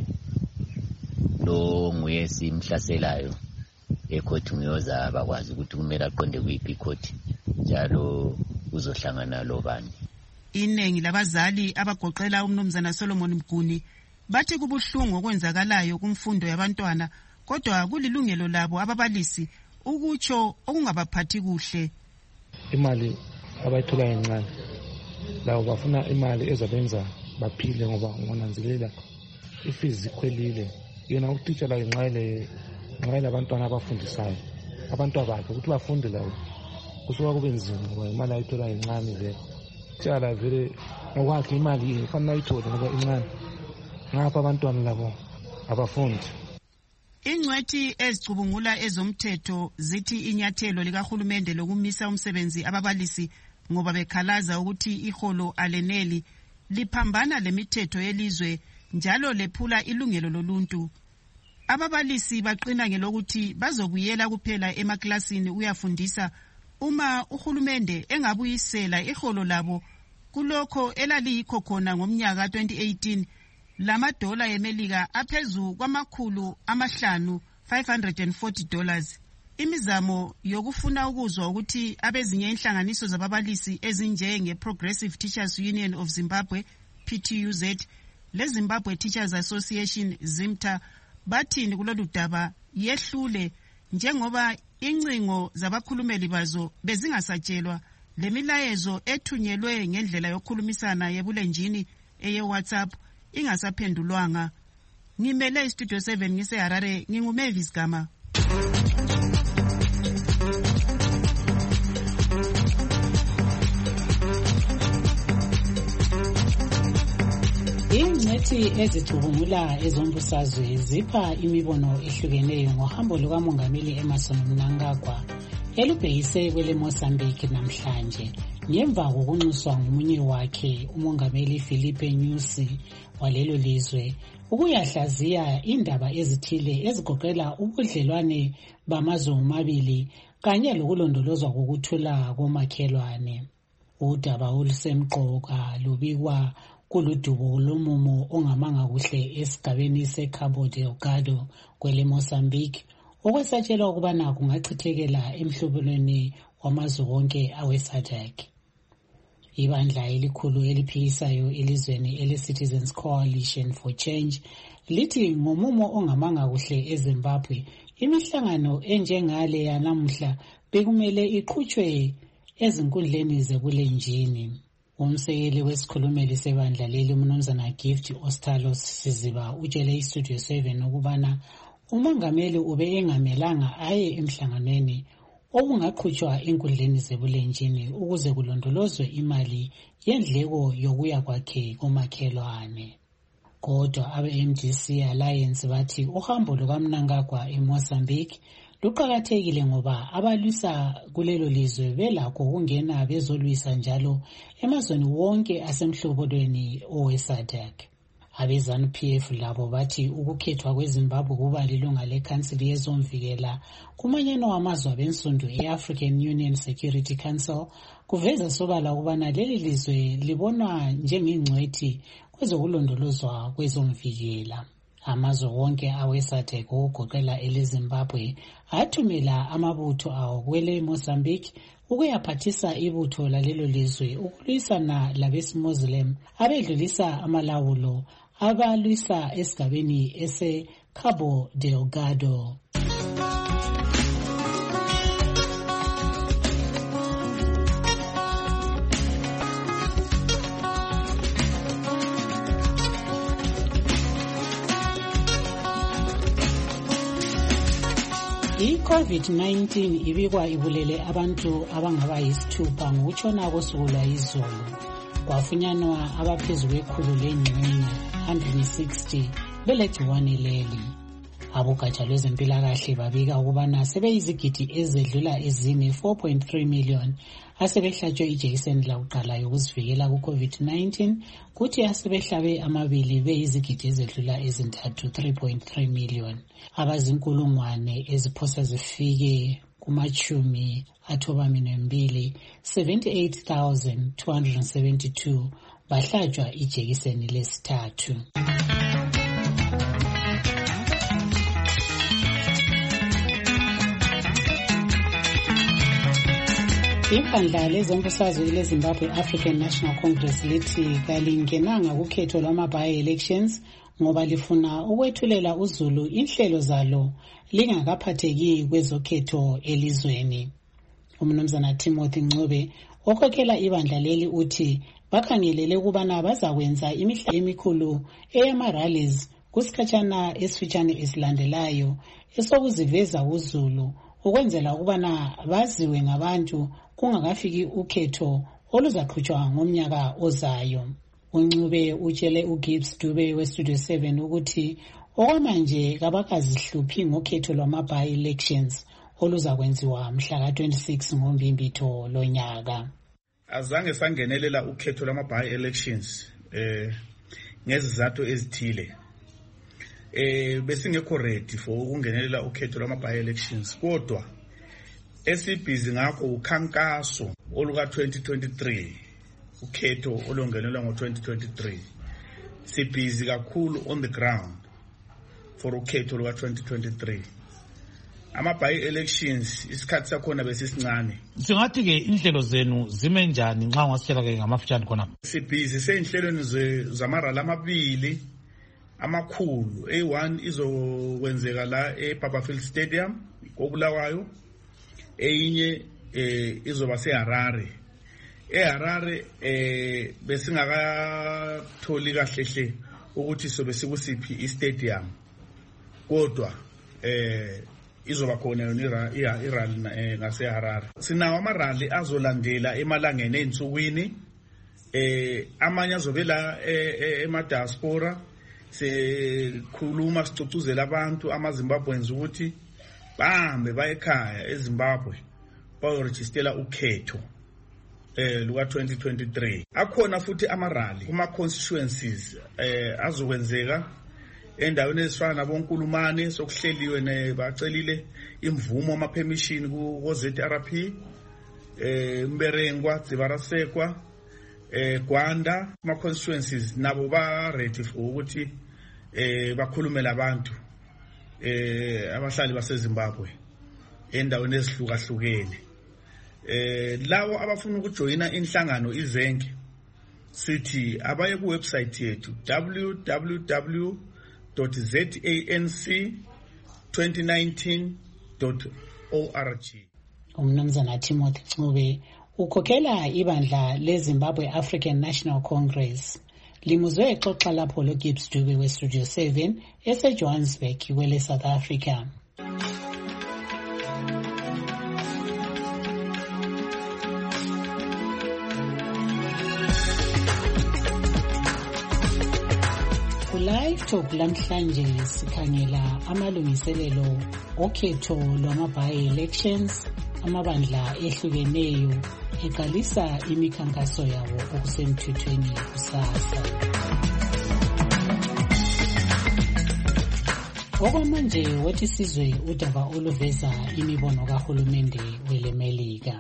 lo nguye simhlaselayo ekhodi ngiyoza bakwazi ukuthi kumele aqonde kuyiphi ikhodi njalo uzohlangana lobani. Iningi labazali abagoqela umnumzana Solomon Mguni bathi kubuhlungu okwenzakalayo kumfundo yabantwana kodwa kulilungelo labo ababalisi ukutsho okungabaphathi kuhle. Imali abayithola encane labo bafuna imali ezabenza baphile ngoba ngonanzelela ifizi ikhwelile. Yena utitsha la inqayela abantwana abafundisayo abantu abakhe ukuthi bafunde lawo kusuka kube nzima ngoba imali ayithola encane vele. Tshala vele ngokwakhe imali ifanele ayithole ngoba incane ngapha abantwana labo abafundi. Ingcwethi ezicubungula ezomthetho zithi inyathelo likahulumende lokumisa umsebenzi ababalisi ngoba bekhalaza ukuthi iholo aleneli liphambana lemithetho yelizwe njalo lephula ilungelo loluntu. Ababalisi baqina ngelokuthi bazobuyela kuphela emaklasini uyafundisa uma uhulumende engabuyisela iholo labo kulokho elaliyikho khona ngomnyaka 2018 lamadola eMelika aphezu $540. Imizamo yokufuna ukuzwa ukuthi abezinye inhlanganiso zababalisi ezinjenge Progressive Teachers Union of Zimbabwe PTUZ le Zimbabwe Teachers Association ZIMTA bathini kulolu daba yehlule njengoba incingo zabakhulumeli bazo bezingasatshelwa lemilayezo ethunyelwe ngendlela yokukhulumisana yebulenjini eye-WhatsApp ingasaphendulwanga. Ngimele Studio 7 ngise-Harare, nginguMavis Gama. Ingcethi ezicubungula ezombusazwe zipha imibono ehlukeneyo ngohambo lukaMongameli Emmerson Mnangagwa elubhekise kwele Mozambique namhlanje ngemva kokunxuswa ngomunye wakhe uMongameli Filipe Nyusi walelo lizwe ukuyahlaziya indaba ezithile ezigoqela ubudlelwane bamazwe omabili kanye lokulondolozwa kokuthula komakhelwane. Udaba olusemqoka lubikwa kuludubo lomumo ongamanga kuhle esigabeni seCabo Delgado kwele Mozambique okwesatshelwa ukubana kungachithekela emhlubulweni wamazwe wonke awe-SADC. Ibandla elikhulu eliphikisayo elizweni ele-Citizens Coalition for Change lithi ngomumo ongamanga kuhle eZimbabwe imihlangano enjengale yanamuhla bekumele iqhutshwe ezinkundleni zebulenjini. Umsekeli wesikhulumeli sebandla leli uMnumzana Gift Ostalos Siziba utshele iStudio 7 ukubana umongameli ube engamelanga aye emhlanganweni okungaqhutshwa enkundleni zebulenjini ukuze kulondolozwe imali yendleko yokuya kwakhe komakhelwane. Kodwa abe-MDC Alliance bathi uhambo lukaMnangagwa eMozambique luqakathekile ngoba abalwisa kulelo lizwe belakho ukungena bezolwisa njalo emazweni wonke asemhlobodweni owe-SADC. Abe-ZANU-PF labo bathi ukukhethwa kweZimbabwe kuba lilunga lekhansili yezomvikela kumanyano wamazwe abensundu e-African Union Security Council kuveza sobala ukubana leli lizwe libonwa njengengcwethi kwezokulondolozwa kwezomvikela. Amazwe wonke awe-SADC okugoqela eleZimbabwe athumela amabutho awo kwele Mozambique ukuyaphathisa ibutho lalelo lizwe ukulwisana labesi-Muslim abedlulisa amalawulo abalwisa esigabeni ese-Cabo Delgado. I-COVID-19 ibikwa ibulele abantu abangaba yisithupha ngokutshona kosuku lwayizolo. Kwafunyanwa abaphezu kwekhulu lengxenye 160 belegciwane leli. Abogatsha lwezempilakahle babika ukubana sebeyizigidi ezedlula ezine 4.3 million asebehlatshwe ijekiseni lakuqala yokuzivikela ku-COVID-19 kuthi asebehlabe amabili beyizigidi ezedlula ezintathu 3.3 million. Abazinkulungwane eziphosa zifike kumachumi athoba-2 78,272 bahlatshwa ijekiseni lesithathu. Ibandla lezombusazwe leZimbabwe African National Congress lithi kalingenanga kukhetho lwama-by-elections ngoba lifuna ukwethulela uzulu inhlelo zalo lingakaphatheki kwezokhetho elizweni. UMnumzana Timothy Ncube okhokhela ibandla leli uthi bakhangelele ukubana bazakwenza imihlangano emikhulu eyama-rallies kusikhatshana esifitshane esilandelayo esokuziveza uzulu ukwenzela ukubana baziwe ngabantu kungakafiki ukhetho oluzaqhutshwa ngomnyaka ozayo. UNcube utshele uGibbs Dube weStudio 7 ukuthi okwamanje kabakazihluphi ngokhetho lwama-by-elections oluzakwenziwa mhla ka-26 ngoMbimbitho lonyaka. Azange sangenelela ukhetho lwama-by-elections ngezizathu ezithile. Besingekho ready for ukungenelela ukhetho lwama-by-elections kodwa esibhizi ngakho ukhankaso oluka 2023 ukhetho olongenelwa ngo 2023 sibhizi kakhulu on the ground for ukhetho luka-2023. Ama-by-elections isikhathi sakhona besisincane. Singathi-ke inhlelo zenu zime njani nxa ungasitshela-ke ngamafitshane khona? Sibhizi sey'nhlelweni zamarali amabili amakhulu. A1 izokwenzeka la eBarberfield Stadium koBulawayo, eyinye izoba seHarare. eHarare besingakatholi kahlehle ukuthi sobe sikusiphi istadium, kodwa izoba khona yona irali ngaseHarare. Sinawo amarali azolandela emalangeni ey'nsukwini, amanye azobela ema-diaspora. Sikhuluma sicocuzela abantu amaZimbabweans ukuthi bahambe bayekhaya eZimbabwe bayorejistela ukhetho luka-2023. Akhona futhi amarali kuma-constituencies azokwenzeka endaweni ezifana naboNkulumane sokuhleliwe bacelile imvumo ama-permission ku-ZRP, Mberengwa, Dzivarasekwa, Gwanda. Ama-constituencies nabo ba-ready for ukuthi bakhulumela abantu abahlali baseZimbabwe endaweni ezihlukahlukene. Lawo abafuna ukujoyina inhlangano izenke sithi abaye kuwebsite yethu www.zanc2019.org. Umnumzana Timothy Ncube ukhokhela ibandla leZimbabwe African National Congress. Limuzwe exoxa lapho loGibbs Dube weStudio 7 eseJohannesburg kwele South Africa. Live Talk lamhlanje sikhangela amalungiselelo okhetho lwama-by-elections amabandla ehlukeneyo eqalisa imikhankaso yabo okusemthethweni kusasa. Okwamanje wathi sizwe udaba oluveza imibono kahulumende welemelika.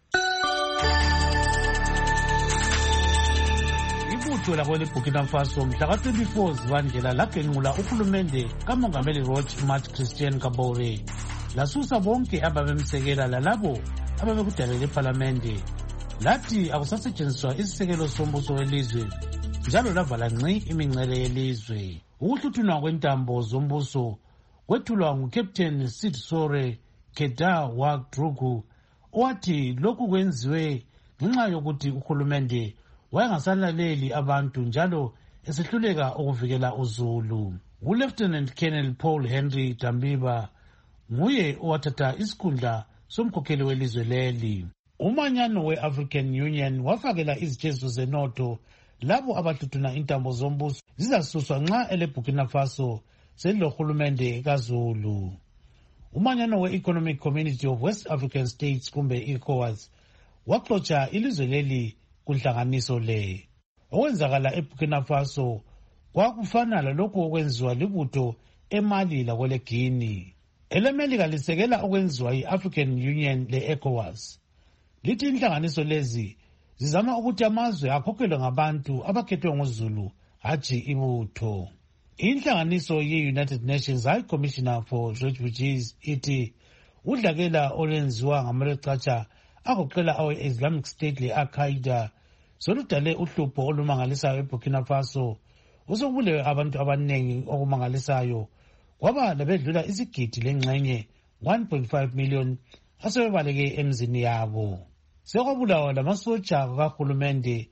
Ibutho lakwele Burkina Faso mhla ka-24 Zibandlela lagenqula uhulumende kamongameli Roch Marc Christian Kabore, lasusa bonke ababemsekela lalabo ababekudalele ephalamende, lathi akusasetshenziswa isisekelo sombuso welizwe, njalo lavala ngci imincele yelizwe. Ukuhluthunwa kwentambo zombuso kwethulwa nguCaptain Sidsore Keda Wagdrugu, owathi lokhu kwenziwe ngenxa yokuthi uhulumende wayengasalaleli abantu njalo esehluleka ukuvikela uZulu. ULieutenant Colonel Paul Henry Dambiba nguye owathatha isikhundla somkhokheli welizwe leli. Umanyano we-African Union wafakela izitsheziso zenotho labo abahluthuna intambo zombuso zizasuswa nxa eleBurkina Faso selilohulumende kaZulu. Umanyano we-Economic Community of West African States kumbe ECOWAS waxotsha ilizwe leli kunhlanganiso le. Okwenzakala eBurkina Faso kwakufana lalokhu okwenziwa libutho eMali lakwele Guinea. Elemelika lisekela okwenziwa yi-African Union le-ECOWAS. Lithi inhlanganiso lezi zizama ukuthi amazwe akhokhelwe ngabantu abakhethwe ngoZulu, hatshi ibutho. Inhlanganiso ye-United Nations High Commissioner for Refugees ithi udlakela olwenziwa ngamaLechacha agoqela awe-Islamic State le-Al-Qaeda soludale uhlupho olumangalisayo eBurkina Faso. Usokubulewe abantu abanengi okumangalisayo, kwaba labedlula isigidi lengxenye 1.5 million asebebaleke emzini yabo. Sekwabulawa lamasotsha kahulumende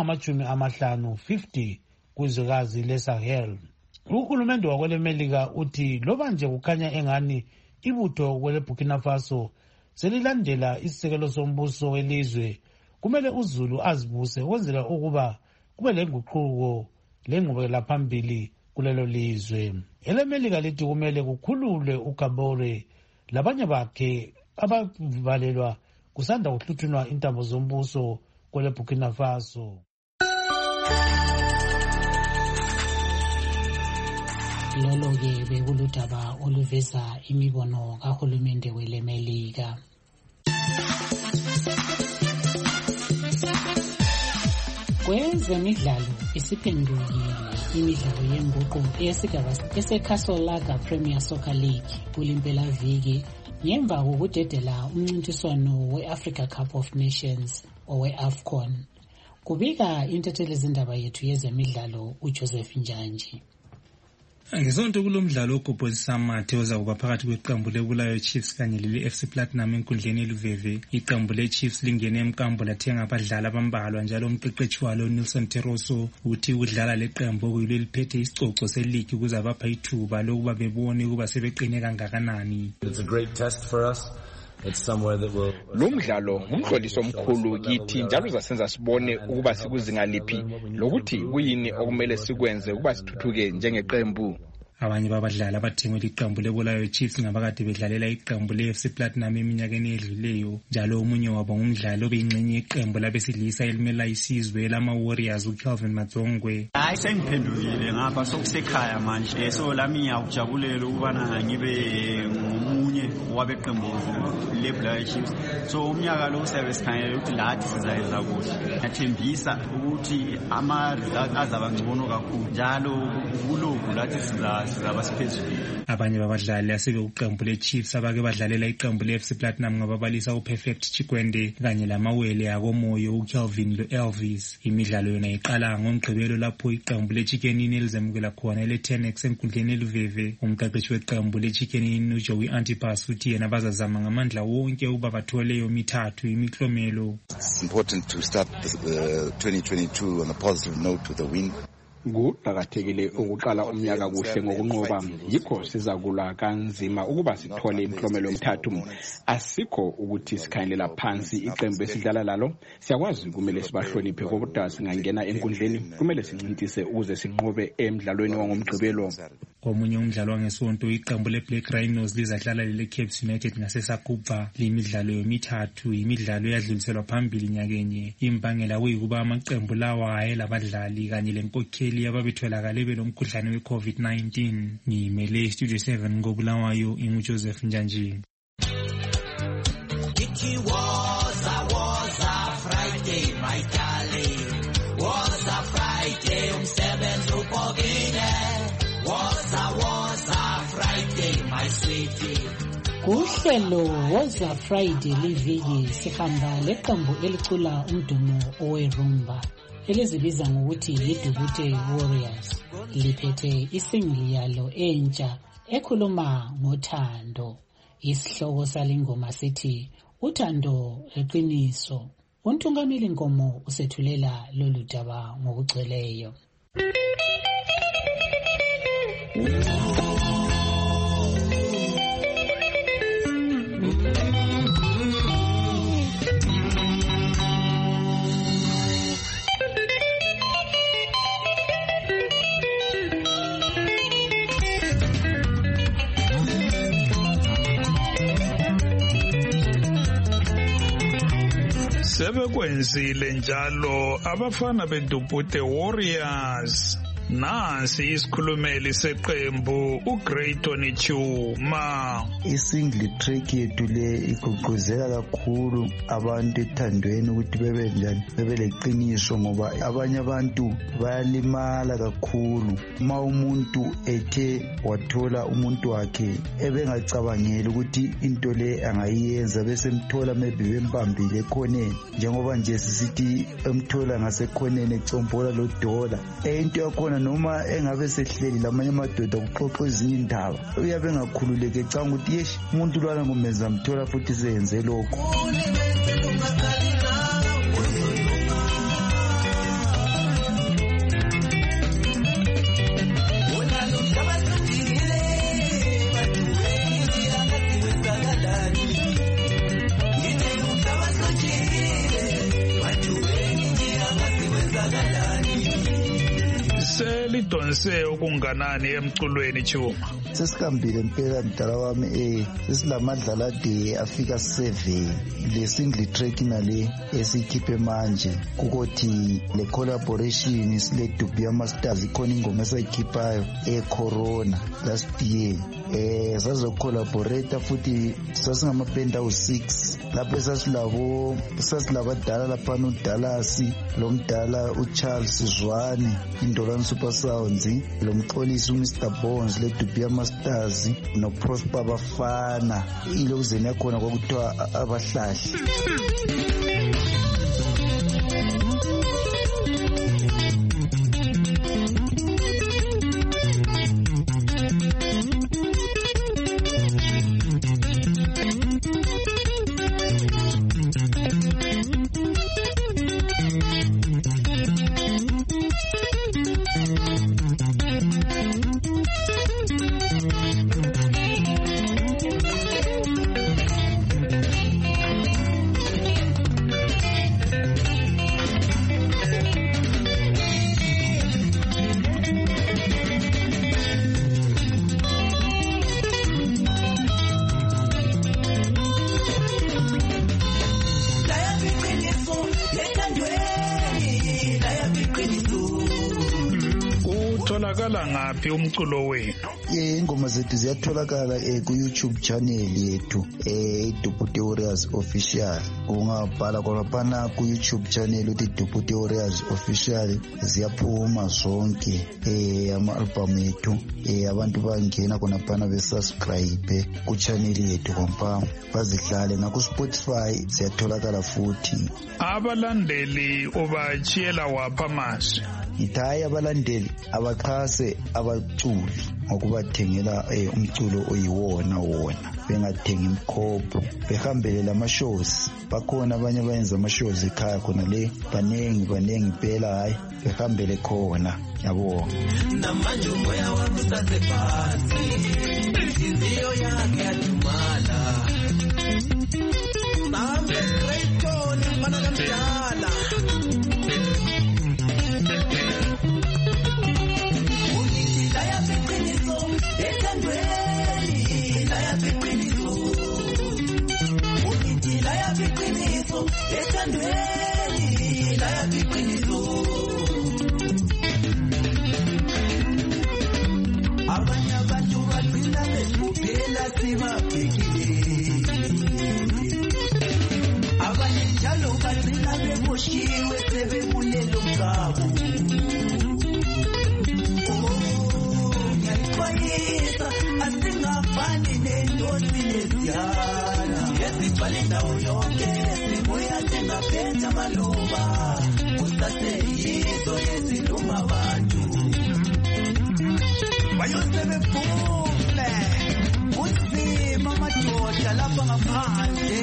angama-50 kwizwekazi leSahel. Uhulumende wakwelemelika uthi loba nje kukhanya engani ibutho kwele Burkina Faso selilandela isisekelo sombuso welizwe, kumele uZulu azibuse ukwenzela ukuba kube lenguquko lengqubekela phambili kulelo lizwe. Elemelika lithi kumele kukhululwe uKabore labanye bakhe abavalelwa kusanda kuhluthunwa intambo zombuso kwele Burkina Faso. Lolo-ke bekuludaba oluveza imibono kahulumende welemelika. Kwezemidlalo isiphendukile. imidlalo yenguqu eyesigaba eseCastle Lager Premier Soccer League kulimpelaviki ngemva kokudedela umncintiswano we-Africa Cup of Nations owe-AFCON. Kubika intatheli zindaba yethu yezemidlalo uJoseph Njanji. Ngesonto kulomdlalo ogobhozisa amathe ozakuba phakathi kweqembu leBulawayo Chiefs kanye lele-FC Platinum enkundleni eLuveve. Iqembu le-Chiefs lingene emkambo lathenga abadlali abambalwa njalo umqeqeshi walo Nelson Teroso uthi ukudlala leqembu okuyilo eliphethe isicoco seligi kuzabapha ithuba lokuba bebone ukuba sebeqine kangakanani. It's a great test for us. Lo mdlalo ngumhloliso omkhulu kithi njalo uzasenza sibone ukuba sikuzinga liphi lokuthi kuyini okumele sikwenze ukuba sithuthuke njengeqembu. Abanye babadlali abathengwe liqembu leBulawayo Chiefs ngabakade bedlalela iqembu le-FC Platinum eminyakeni edluleyo njalo omunye wabo ngumdlali obeyingxenye yeqembu labesilisa elimela isizwe lama-Warriors uCalvin Madzongwe. Hayi sengiphendukile ngapha sokusekhaya manje so lami ngiyakujabulela ukubana ngibe ngomunye wabeqembu leBulawayo Chiefs. So umnyaka lo siyabe sikhangele ukuthi lathi sizayenza kuhle. Ngiyathembisa ukuthi ama-results azaba ngcono kakhulu njalo kulokhu lathi abanye babadlali asebekuqembu le-Chiefs abake badlalela iqembu le-FC Platinum ngababalisa uPerfect Chikwende kanye lamawele akomoyo uCalvin lo-Elvis. Imidlalo yona iqala ngoMgqibelo lapho iqembu le-Chicken Inn elizemukela khona le-10X enkundleni eLuveve. Umqeqeshi weqembu le-Chicken Inn uJoey Antipas uthi yena bazazama ngamandla wonke ukuba bathole yomithathu imiklomelo. It's important to start the 2022 on a positive note with a win. Kuqakathekile ukuqala umnyaka kuhle ngokunqoba yikho sizakulwa kanzima ukuba sithole imiklomelo emithathu. Asikho ukuthi sikhangelela phansi iqembu esidlala lalo. Siyakwazi kumele sibahloniphe kodwa singangena enkundleni kumele sincintise ukuze sinqobe emidlalweni wangomgqibelo. Komunye umdlalo wangesonto iqembu leBlack Rhinos lizadlala lele-Cape United ngaseSakuba. Imidlalo yomithathu imidlalo eyadluliselwa phambili nyakenye. Imbangela kuyikuba amaqembu lawa ayelabadlali kanye lenkokheli ababetholakale belomkhuhlane we-COVID-19. Ngimele Studio 7 ngoBulawayo inguJoseph Njanji. It was a Friday, my darling. Was a Friday, umsebenzi ubhokile. Was a Friday, my sweetie. Kuhlelo Woza Friday liviki sihamba leqembu elicula umdumo owerumba elizibiza ngokuthi yiDubute Warriors. Liphethe isingili yalo entsha ekhuluma ngothando. Isihloko salingoma sithi uthando leqiniso. Untungameli Nkomo usethulela lolu daba ngokugcweleyo. Sebekwenzile njalo abafana beDubute Warriors. Nansi isikhulumeli seqembu uGrayton Chuma. Isingli track yethu le igqugquzela kakhulu abantu ethandweni ukuthi bebe njani bebe leqiniso ngoba abanye abantu bayalimala kakhulu uma umuntu ethe wathola umuntu wakhe ebengacabangeli ukuthi into le angayenza bese mthola maybe bembambile ekhoneni njengoba nje sisithi emthola ngasekhoneni ecombola lo dola into yakhona noma engabe sehleli lamanye amadoda kuxoxa ezinye indaba uyabe engakhululeke ecanga ukuthi yesh umuntu lwana ngomenza mthola futhi seyenze lokho. Selidonse okunganani emculweni Chuma? Sesihambile impela mdala wami sesilamadlala ade afika 7 le single track nale esikhiphe manje ukuthi le collaboration sile Dubia Masters ikhona ingoma esayikhiphayo Corona last year sazocollaborate futhi sasingamaband awu6 lapho sasilabadala laphana uDallas lo mdala uCharles Zwane Indolani Super Sounds lo mxolisi uMr Bones le Dubia Masters no Prosper Bafana ilokuzeni yakhona kwakuthiwa abahlahli. Utholakala ngaphi umculo wenu? Ingoma zethu ziyatholakala ku YouTube channel yethu Dubute Warriors Official. Ungabhala khona ku YouTube channel uthi Dubute Warriors Official ziyaphuma zonke ama-album ethu. Abantu bangena khona phana besubscribe ku channel yethu kompa bazidlale na ku Spotify ziyatholakala futhi. Abalandeli ubachiyela wapha manje? Ngithaya abalandeli abaxhase abaculi ngokubathengela umculo oyiwona bengathengi imkhopho behambele lama-shows. Bakhona abanye abayenza ama-shows ekhaya khona le banengi phela hayi behambele khona yabo. Namanje umoya wami usathe phansi inhliziyo yakhe yadumala Mambe Clayton mfana kamdala abanye abantu bagcina besibhela sibabhekile abanye njalo bagcina beboshiwe sebebulela umkabu ngiyayixwayisa asingafani nendosi neziyana esibhale indawo yonke sibuya singaphetha amaluba kusaseyizo yeziluma abantu bayose bephumle kunzima amadoda lapha ngaphandle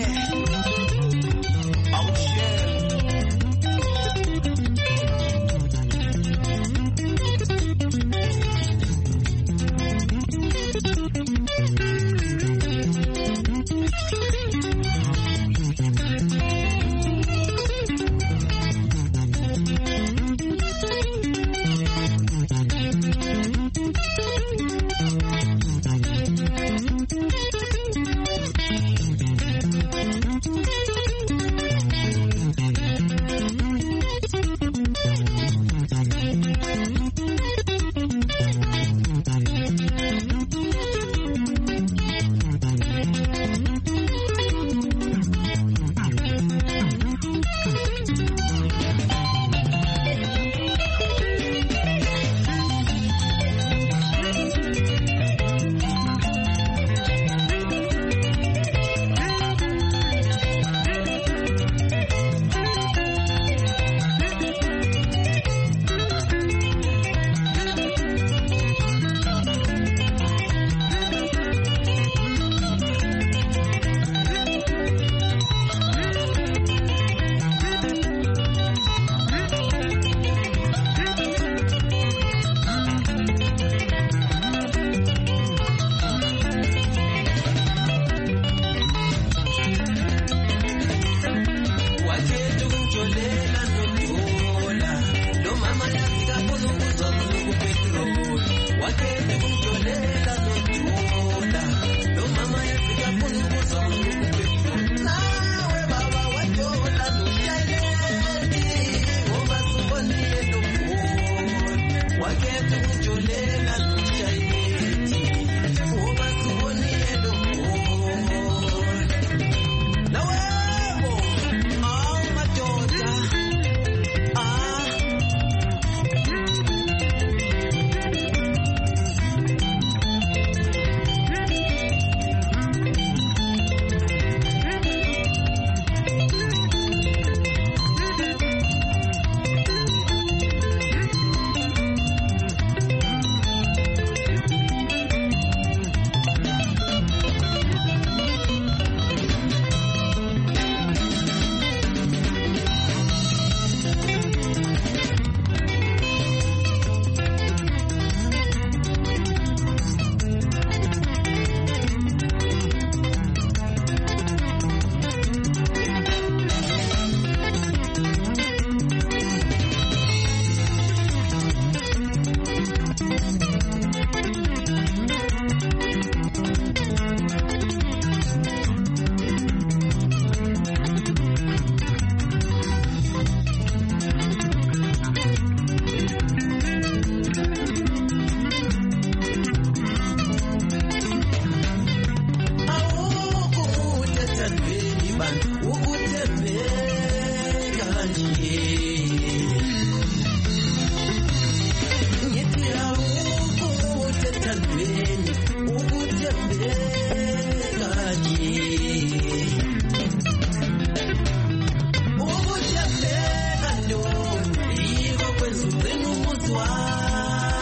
kwenza ugcina umuzi wakho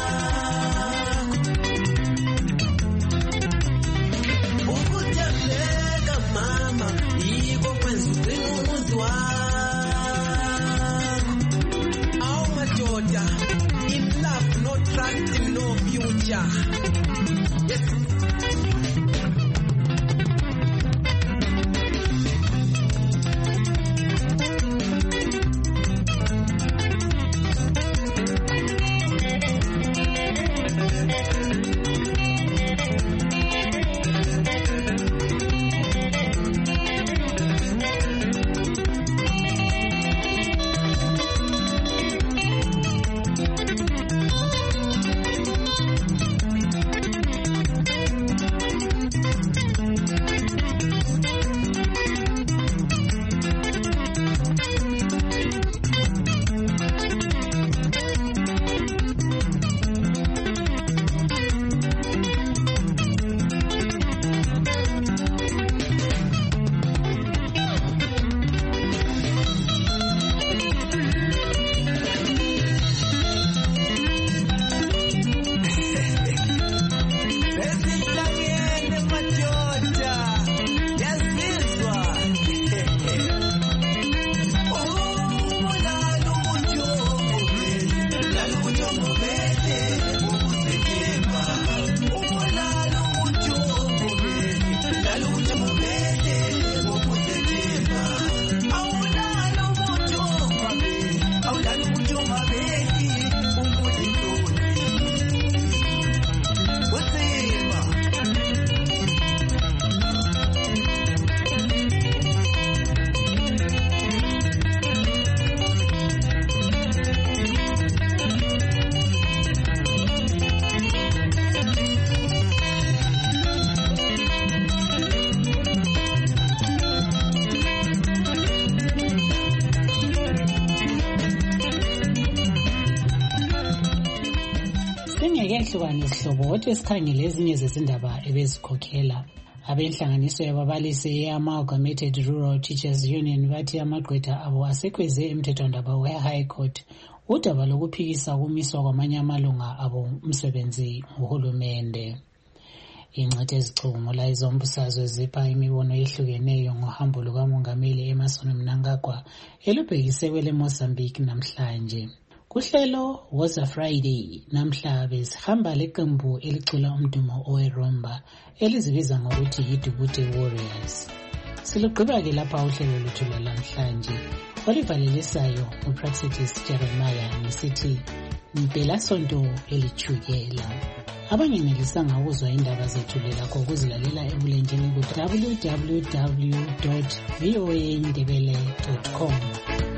ukuthembeka mama yiko kwenza ugcina umuzi wakho awu madoda in love no trust no future yes. Singekehluka nesihlobo kodwa sikhangele ezinye zezindaba ebezikhokhela. Abenhlanganiso yababalisi ye-Amalgamated Rural Teachers Union bathi amagqwetha abo asekweze emthethwandaba we-High Court udaba lokuphikisa ukumiswa kwamanye amalunga abo umsebenzi nguhulumende. Ingcithe ezicubungula izombusazwe zipha imibono ehlukeneyo ngohambo lukamongameli Emmerson Mnangagwa elubhekise kwele Mozambique namhlanje. Kuhlelo Woza Friday namhla besihamba leqembu elicula umdumo oweromba elizibiza ngokuthi yiDubute Warriors. Silugqiba ke lapha uhlelo lwethu lwanamhlanje olivalelisayo uPraxidis Jeremiah ngisithi impela sonto elichukela. Abangenelisanga ukuzwa indaba zethu lelakho ukuzilalela ebulenjini ku www.voaindebele.com.